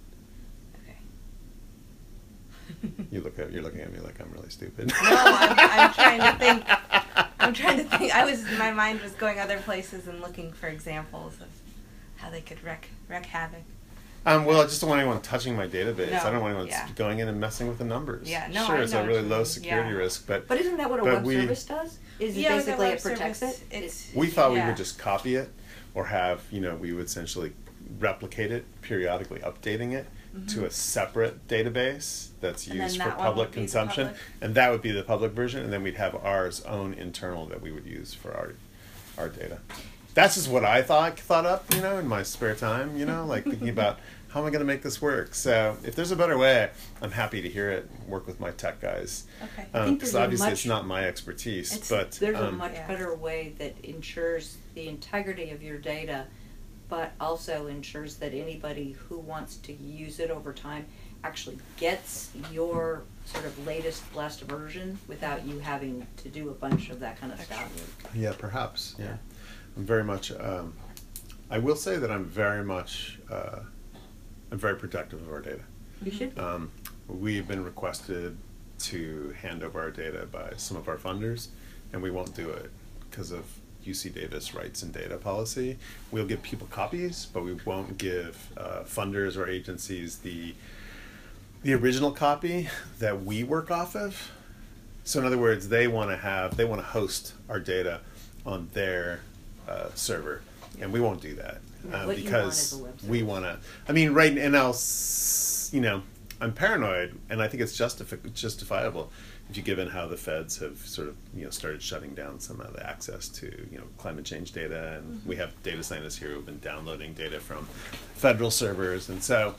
Okay. You look at you're looking at me like I'm really stupid. No, I'm, I'm trying to think. I'm trying to think. I was, my mind was going other places and looking for examples of how they could wreak wreak havoc. Um, well, I just don't want anyone touching my database. No, I don't want anyone yeah. going in and messing with the numbers. Yeah, no, sure, I it's know a what really you low mean, security yeah. risk, but But isn't that what a but web we- service does? Is Yeah, with a basically web it protects service, it? it's- we thought we yeah. would just copy it or have, you know, we would essentially replicate it, periodically updating it to a separate database that's And then used for that one public would be the consumption. public? And that would be the public version, and then we'd have ours own internal that we would use for our our data. That's just what I thought thought up, you know, in my spare time, you know, like thinking about how am I going to make this work. So if there's a better way, I'm happy to hear it. Work with my tech guys. Okay. I Um, think because there's a obviously much- it's not my expertise, It's- but There's a um, much Yeah. better way that ensures the integrity of your data, but also ensures that anybody who wants to use it over time actually gets your sort of latest, last version without you having to do a bunch of that kind of stuff. yeah, perhaps. Yeah, Yeah. I'm very much. Um, I will say that I'm very much. Uh, I'm very protective of our data. You should. Um, we've been requested to hand over our data by some of our funders, and we won't do it because of U C Davis rights and data policy. We'll give people copies, but we won't give uh, funders or agencies the the original copy that we work off of. So in other words, they want to have they want to host our data on their uh, server, and we won't do that Yeah, uh, what you want because is a web we service. want to. I mean, right and I'll, s- you know, I'm paranoid, and I think it's justifi- justifiable if you given how the feds have sort of you know started shutting down some of the access to you know climate change data, and Mm-hmm. we have data scientists here who've been downloading data from federal servers, and so.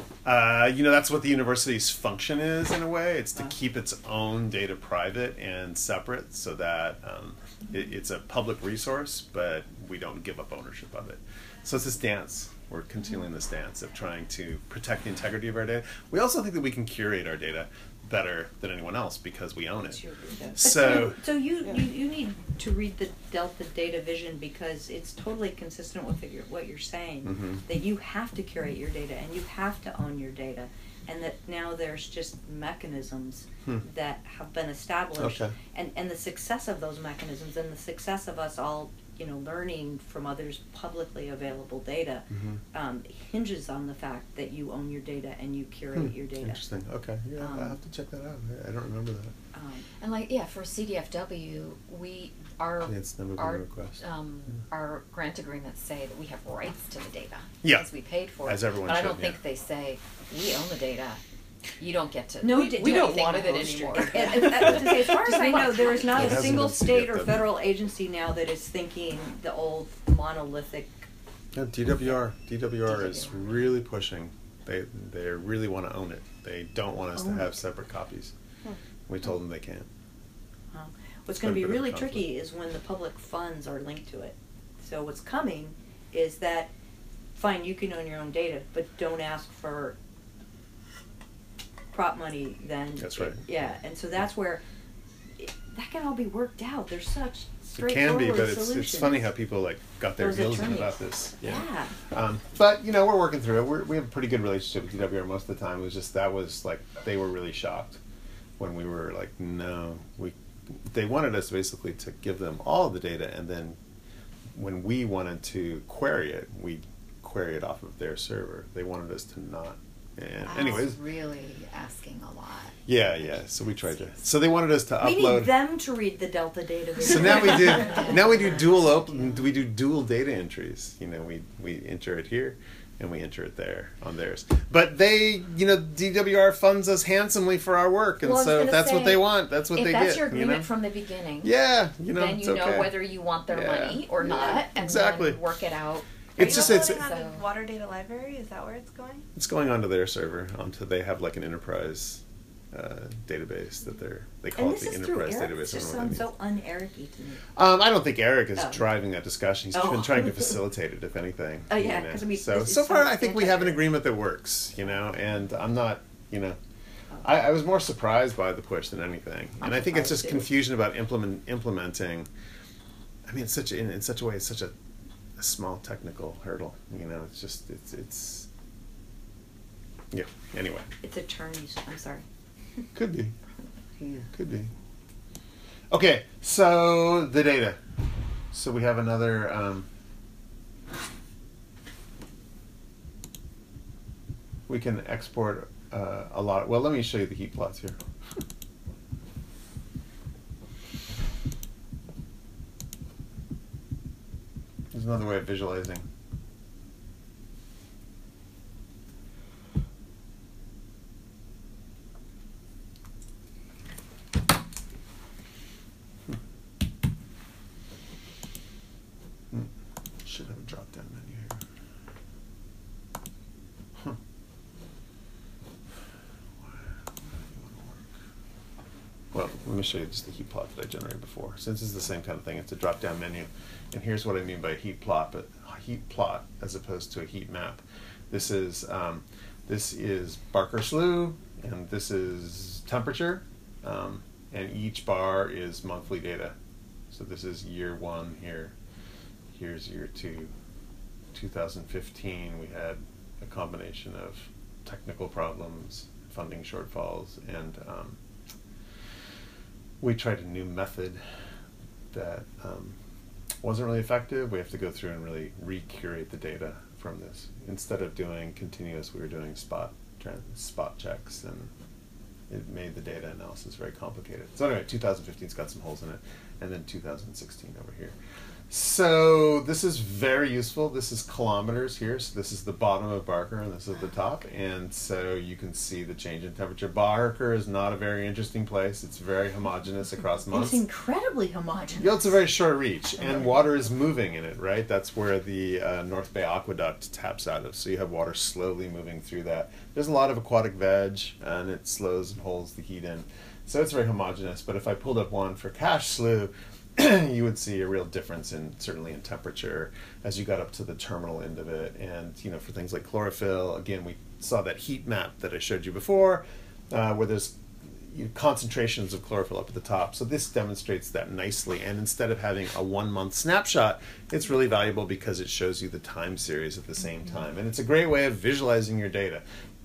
Uh, you know, that's what the university's function is in a way. It's to Uh. keep its own data private and separate so that um, it, it's a public resource, but we don't give up ownership of it. So it's this dance. We're continuing this dance of trying to protect the integrity of our data. We also think that we can curate our data better than anyone else because we own it. But So, so you, you, you need to read the Delta Data Vision because it's totally consistent with what you're, what you're saying. Mhm. That you have to curate your data and you have to own your data. and that now there's just mechanisms Hmm. that have been established, Okay. and and the success of those mechanisms and the success of us all, you know, learning from others' publicly available data Mhm. um, hinges on the fact that you own your data and you curate Hmm. your data. Interesting. Okay. Yeah, Um, I have to check that out. I, I don't remember that. Um, And like, yeah, for C D F W, we, our, Yeah, it's never been our, a request. um, Yeah. our grant agreements say that we have rights to the data. Yeah. Because we paid for it. As everyone But I should, don't think yeah. they say, we own the data, you don't get to No, do d- anything we don't with wanna it host your anymore. And, and, and to say, as far as Just I know, like- there is not It a hasn't single been state or C D F W. federal agency now that is thinking the old monolithic. No, D W R. D W R is D W R. really pushing. They they really want to own it. They don't want us Own to have it. separate copies. Hmm. We told them they can't. Um, what's It's going quite to a be bit of a really conflict. tricky is when the public funds are linked to it. So what's coming is that, fine, you can own your own data, but don't ask for prop money then. That's right. Yeah, and so that's where it, that can all be worked out. There's such It can straightforward be, but it's solutions. it's funny how people like got their Those heels in attorneys. about this. Yeah. Um, but you know, we're working through it. We're, we have a pretty good relationship with D W R most of the time. It was just that was like they were really shocked when we were like, no, we. They wanted us basically to give them all of the data, and then when we wanted to query it, we query it off of their server. They wanted us to not. And That's anyways, really asking a lot. yeah, yeah. So we tried to. So they wanted us to We upload. need them to read the Delta data. So now we do now we do dual open we do dual data entries. You know, we we enter it here and we enter it there on theirs. But they, you know, D W R funds us handsomely for our work, and Well, I was so if gonna that's what say, they want, that's what if they that's get. your agreement you know? from the beginning, Yeah, you know, then it's you know okay. whether you want their Yeah. money or Yeah, not, and exactly. then work it out. It's Are just you it's uploading on So- the water data library? Is that where it's going? it's going onto their server. Onto they have like an enterprise uh, database that they're they call And it this the is through enterprise Eric. database. This I just don't know what sounds that means. so un-Eric-y to me. Um, I don't think Eric is Oh. driving that discussion. He's Oh. been trying to facilitate it, if anything. Oh, yeah, you know. 'cause I mean, so this- it so far, sounds I think we have an anti-Eric. agreement that works. You know, and I'm not. You know, Oh. I, I was more surprised by the push than anything, I'm and I think it's surprised just too. confusion about implement implementing. I mean, it's such a, in, in such a way, it's such a, a small technical hurdle. You know, it's just it's it's. Yeah. Anyway, It's attorneys. I'm sorry. could be. Yeah. Could be. Okay, so the data. So we have another. Um, we can export uh, a lot. Well, let me show you the heat plots here. There's another way of visualizing. Hmm. Should have a drop down menu here. Huh. Why- why do you wanna work? Well, let me show you just the heat plot that I generated before. Since it's the same kind of thing, it's a drop down menu. And here's what I mean by heat plot, but heat plot as opposed to a heat map. This is um, this is Barker Slough, and this is temperature, um, and each bar is monthly data. So this is year one here. Here's year two. two thousand fifteen, we had a combination of technical problems, funding shortfalls, and um, we tried a new method that um, wasn't really effective. We have to go through and really recurate the data from this. Instead of doing continuous, we were doing spot trans- spot checks, and it made the data analysis very complicated. So anyway, two thousand fifteen's got some holes in it, and then two thousand sixteen over here. So this is very useful. This is kilometers here. So this is the bottom of Barker, and this is the top. And so you can see the change in temperature. Barker is not a very interesting place. It's very homogeneous across months. It's incredibly homogeneous. Yeah, it's a very short reach, and water is moving in it, right? That's where the uh, North Bay Aqueduct taps out of. So you have water slowly moving through that. There's a lot of aquatic veg, and it slows and holds the heat in. So it's very homogeneous. But if I pulled up one for Cache Slough, you would see a real difference in certainly in temperature as you got up to the terminal end of it. And you know, for things like chlorophyll, again, we saw that heat map that I showed you before, uh, where there's you know, concentrations of chlorophyll up at the top. So this demonstrates that nicely. And instead of having a one month snapshot, it's really valuable because it shows you the time series at the same time. And it's a great way of visualizing your data.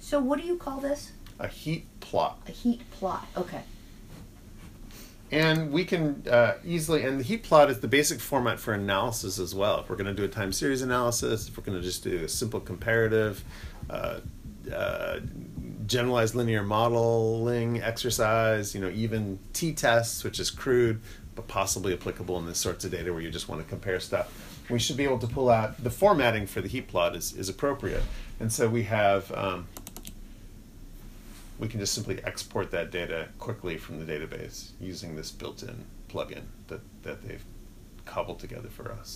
So what do you call this? A heat plot. A heat plot. Okay. And we can uh, easily, and the heat plot is the basic format for analysis as well. If we're going to do a time series analysis, if we're going to just do a simple comparative, uh, uh, generalized linear modeling exercise, you know, even t-tests, which is crude, but possibly applicable in this sorts of data where you just want to compare stuff, we should be able to pull out, the formatting for the heat plot is, is appropriate. And so we have, um, we can just simply export that data quickly from the database using this built-in plugin that, that they've cobbled together for us.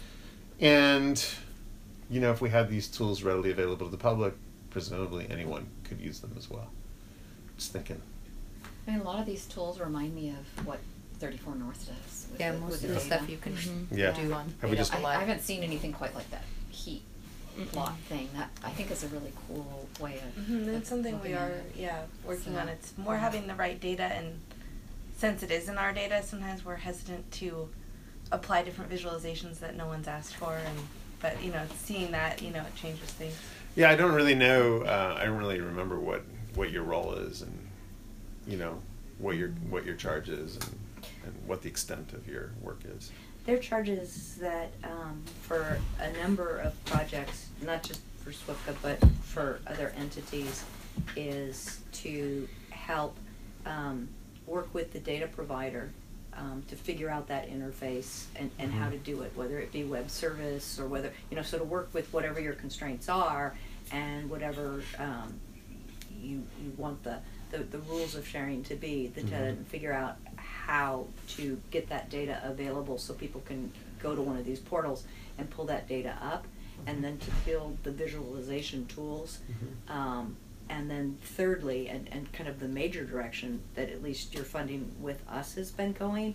And, you know, if we have these tools readily available to the public, presumably anyone could use them as well. Just thinking. I mean, a lot of these tools remind me of what thirty-four North does. With Yeah, the, most with of the the data. stuff you can Mhm. Yeah. Do on Have we just- I, Data I haven't seen anything quite like that heat plot thing. That I think is a really cool way of. Mm-hmm. of It's something we looking at are, it. yeah, working So, on. It's more having the right data, and since it is in our data, sometimes we're hesitant to apply different visualizations that no one's asked for, and but you know, seeing that, you know, it changes things. Yeah, I don't really know, uh, I don't really remember what, what your role is and, you know, what your, what your charge is and, and what the extent of your work is. Their charges that um, for a number of projects, not just for SWIFCA, but for other entities, is to help um, work with the data provider um, to figure out that interface and, and how to do it, whether it be web service or whether, you know, so to work with whatever your constraints are and whatever um, you, you want the, the, the rules of sharing to be, the, to Mhm. figure out how to get that data available so people can go to one of these portals and pull that data up, and then to build the visualization tools. Um, and then thirdly, and, and kind of the major direction that at least your funding with us has been going,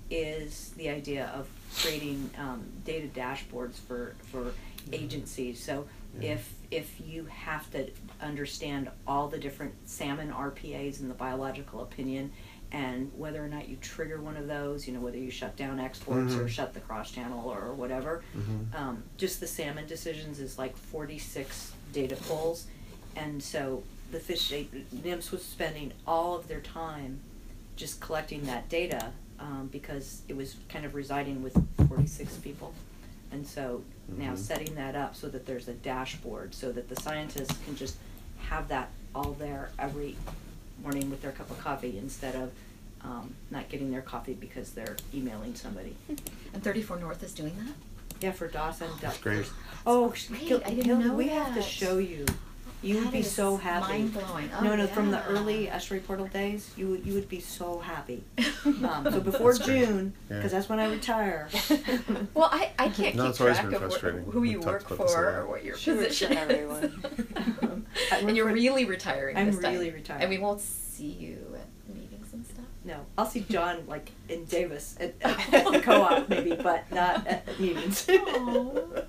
is the idea of creating um, data dashboards for, for agencies. So Yeah. if if you have to understand all the different salmon R P As in the biological opinion, and whether or not you trigger one of those, you know, whether you shut down exports or Mhm. shut the cross channel or whatever, Mhm. um, just the salmon decisions is like forty-six data pulls. And so the fish, they, NIMS was spending all of their time just collecting that data um, because it was kind of residing with forty-six people. And so now Mhm. setting that up so that there's a dashboard so that the scientists can just have that all there every morning with their cup of coffee instead of um, not getting their coffee because they're emailing somebody. And thirty-four North is doing that. Yeah, for Dawson. That's great. Oh, Great, Gil- I didn't Gil- know we have to that. show you. You would That be is so happy. mind-blowing. Oh, no, no, from the yeah. early Estuary Portal days, you would you would be so happy. Um, so before That's great. June, Yeah. because that's when I retire. Well, I, I can't No, keep it's always track been of what, frustrating. who We've you talked work about this a for lot. or what your She works for position everyone. Um, I And work you're for- really retiring I'm this time. really retiring. And we won't see you at meetings and stuff. No, I'll see John like in Davis at, at the co-op maybe, but not at meetings. Aw.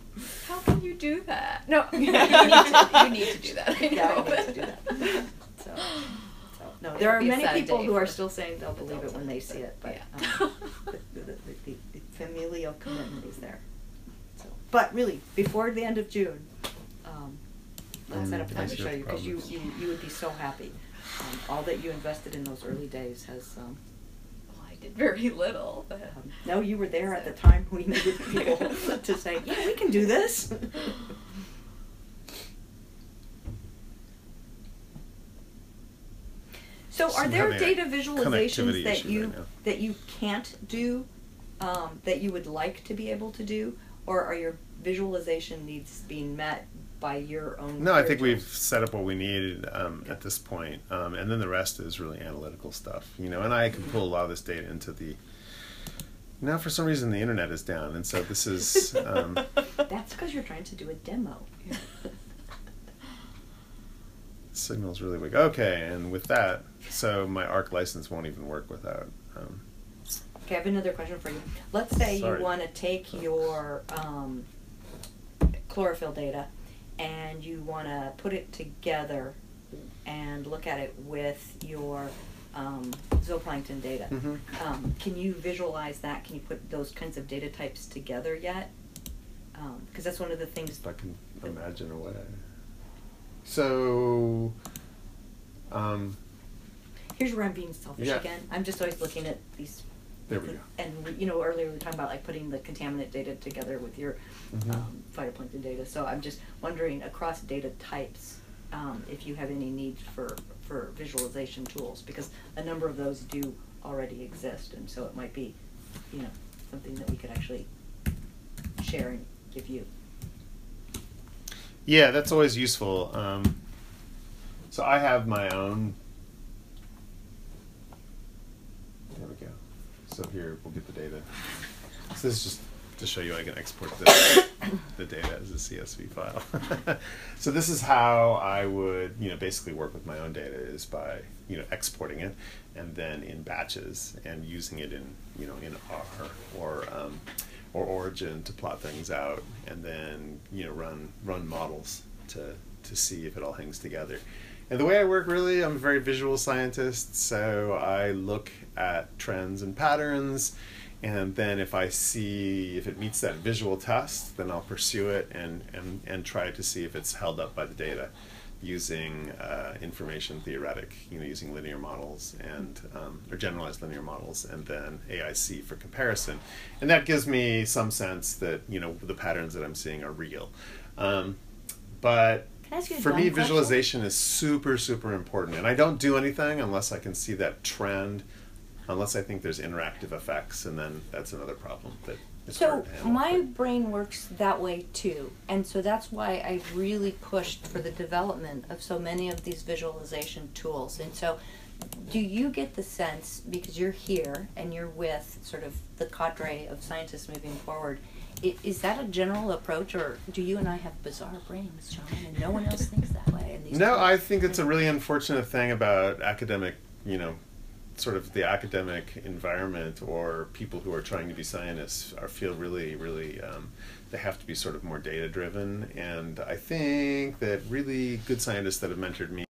How can you do that? No, you need to, you need to do that. I Yeah, I know. need to do that. So, so no, It there would are be a many sad people day who are for still saying they'll believe it adults, when they see it, but yeah. um, the, the, the, the familial commitment is there. So, but really, before the end of June, um, let's set up a time to Mm, show you because you, problems. you you would be so happy. Um, all that you invested in those early days has. Um, Well, I did very little, but um, no, you were there at the time we needed people to say, yeah, we can do this. So are I'm there having a data visualizations connectivity that issue you, right now. that you can't do, um, that you would like to be able to do? Or are your visualization needs being met by your own? No, I think query we've tools? set up what we needed um, at this point. Um, and then the rest is really analytical stuff, you know, and I can pull a lot of this data into the, now for some reason the internet is down, and so this is, um, That's because you're trying to do a demo. signal's really weak. Okay, and with that, so my ARC license won't even work without, um, Okay, I have another question for you. Let's say Sorry. you want to take your um, chlorophyll data and you want to put it together and look at it with your um, zooplankton data. Mhm. Um, can you visualize that? Can you put those kinds of data types together yet? Because that's one of the things. if I can imagine a way. so, um, Here's where I'm being selfish Yeah. again. I'm just always looking at these. there we go. And we, you know, earlier we were talking about like putting the contaminant data together with your Mhm. um, phytoplankton data. So I'm just wondering across data types, um, if you have any needs for for visualization tools, because a number of those do already exist, and so it might be, you know, something that we could actually share and give you. Yeah, that's always useful. Um, so I have my own. There we go. So here we'll get the data. So this is just to show you I can export the, the data as a C S V file. So this is how I would, you know, basically work with my own data, is by, you know, exporting it and then in batches and using it in, you know, in R or um, or Origin to plot things out, and then, you know, run run models to to see if it all hangs together. And the way I work, really, I'm a very visual scientist, so I look at trends and patterns, and then if I see if it meets that visual test, then I'll pursue it and, and, and try to see if it's held up by the data using uh, information theoretic, you know, using linear models and um, or generalized linear models, and then A I C for comparison. And that gives me some sense that, you know, the patterns that I'm seeing are real. Um, but Can I ask you a for dumb me, question? visualization is super, super important. And I don't do anything unless I can see that trend, unless I think there's interactive effects, and then that's another problem that is So hard to handle. my But- brain works that way too, and so that's why I really pushed for the development of so many of these visualization tools. And so, do you get the sense, because you're here and you're with sort of the cadre of scientists moving forward, i- is that a general approach, or do you and I have bizarre brains, John, and no one else thinks that way? And these No, tools- I think it's a really unfortunate thing about academic, you know, sort of the academic environment, or people who are trying to be scientists are feel really, really, um, they have to be sort of more data driven. And I think that really good scientists that have mentored me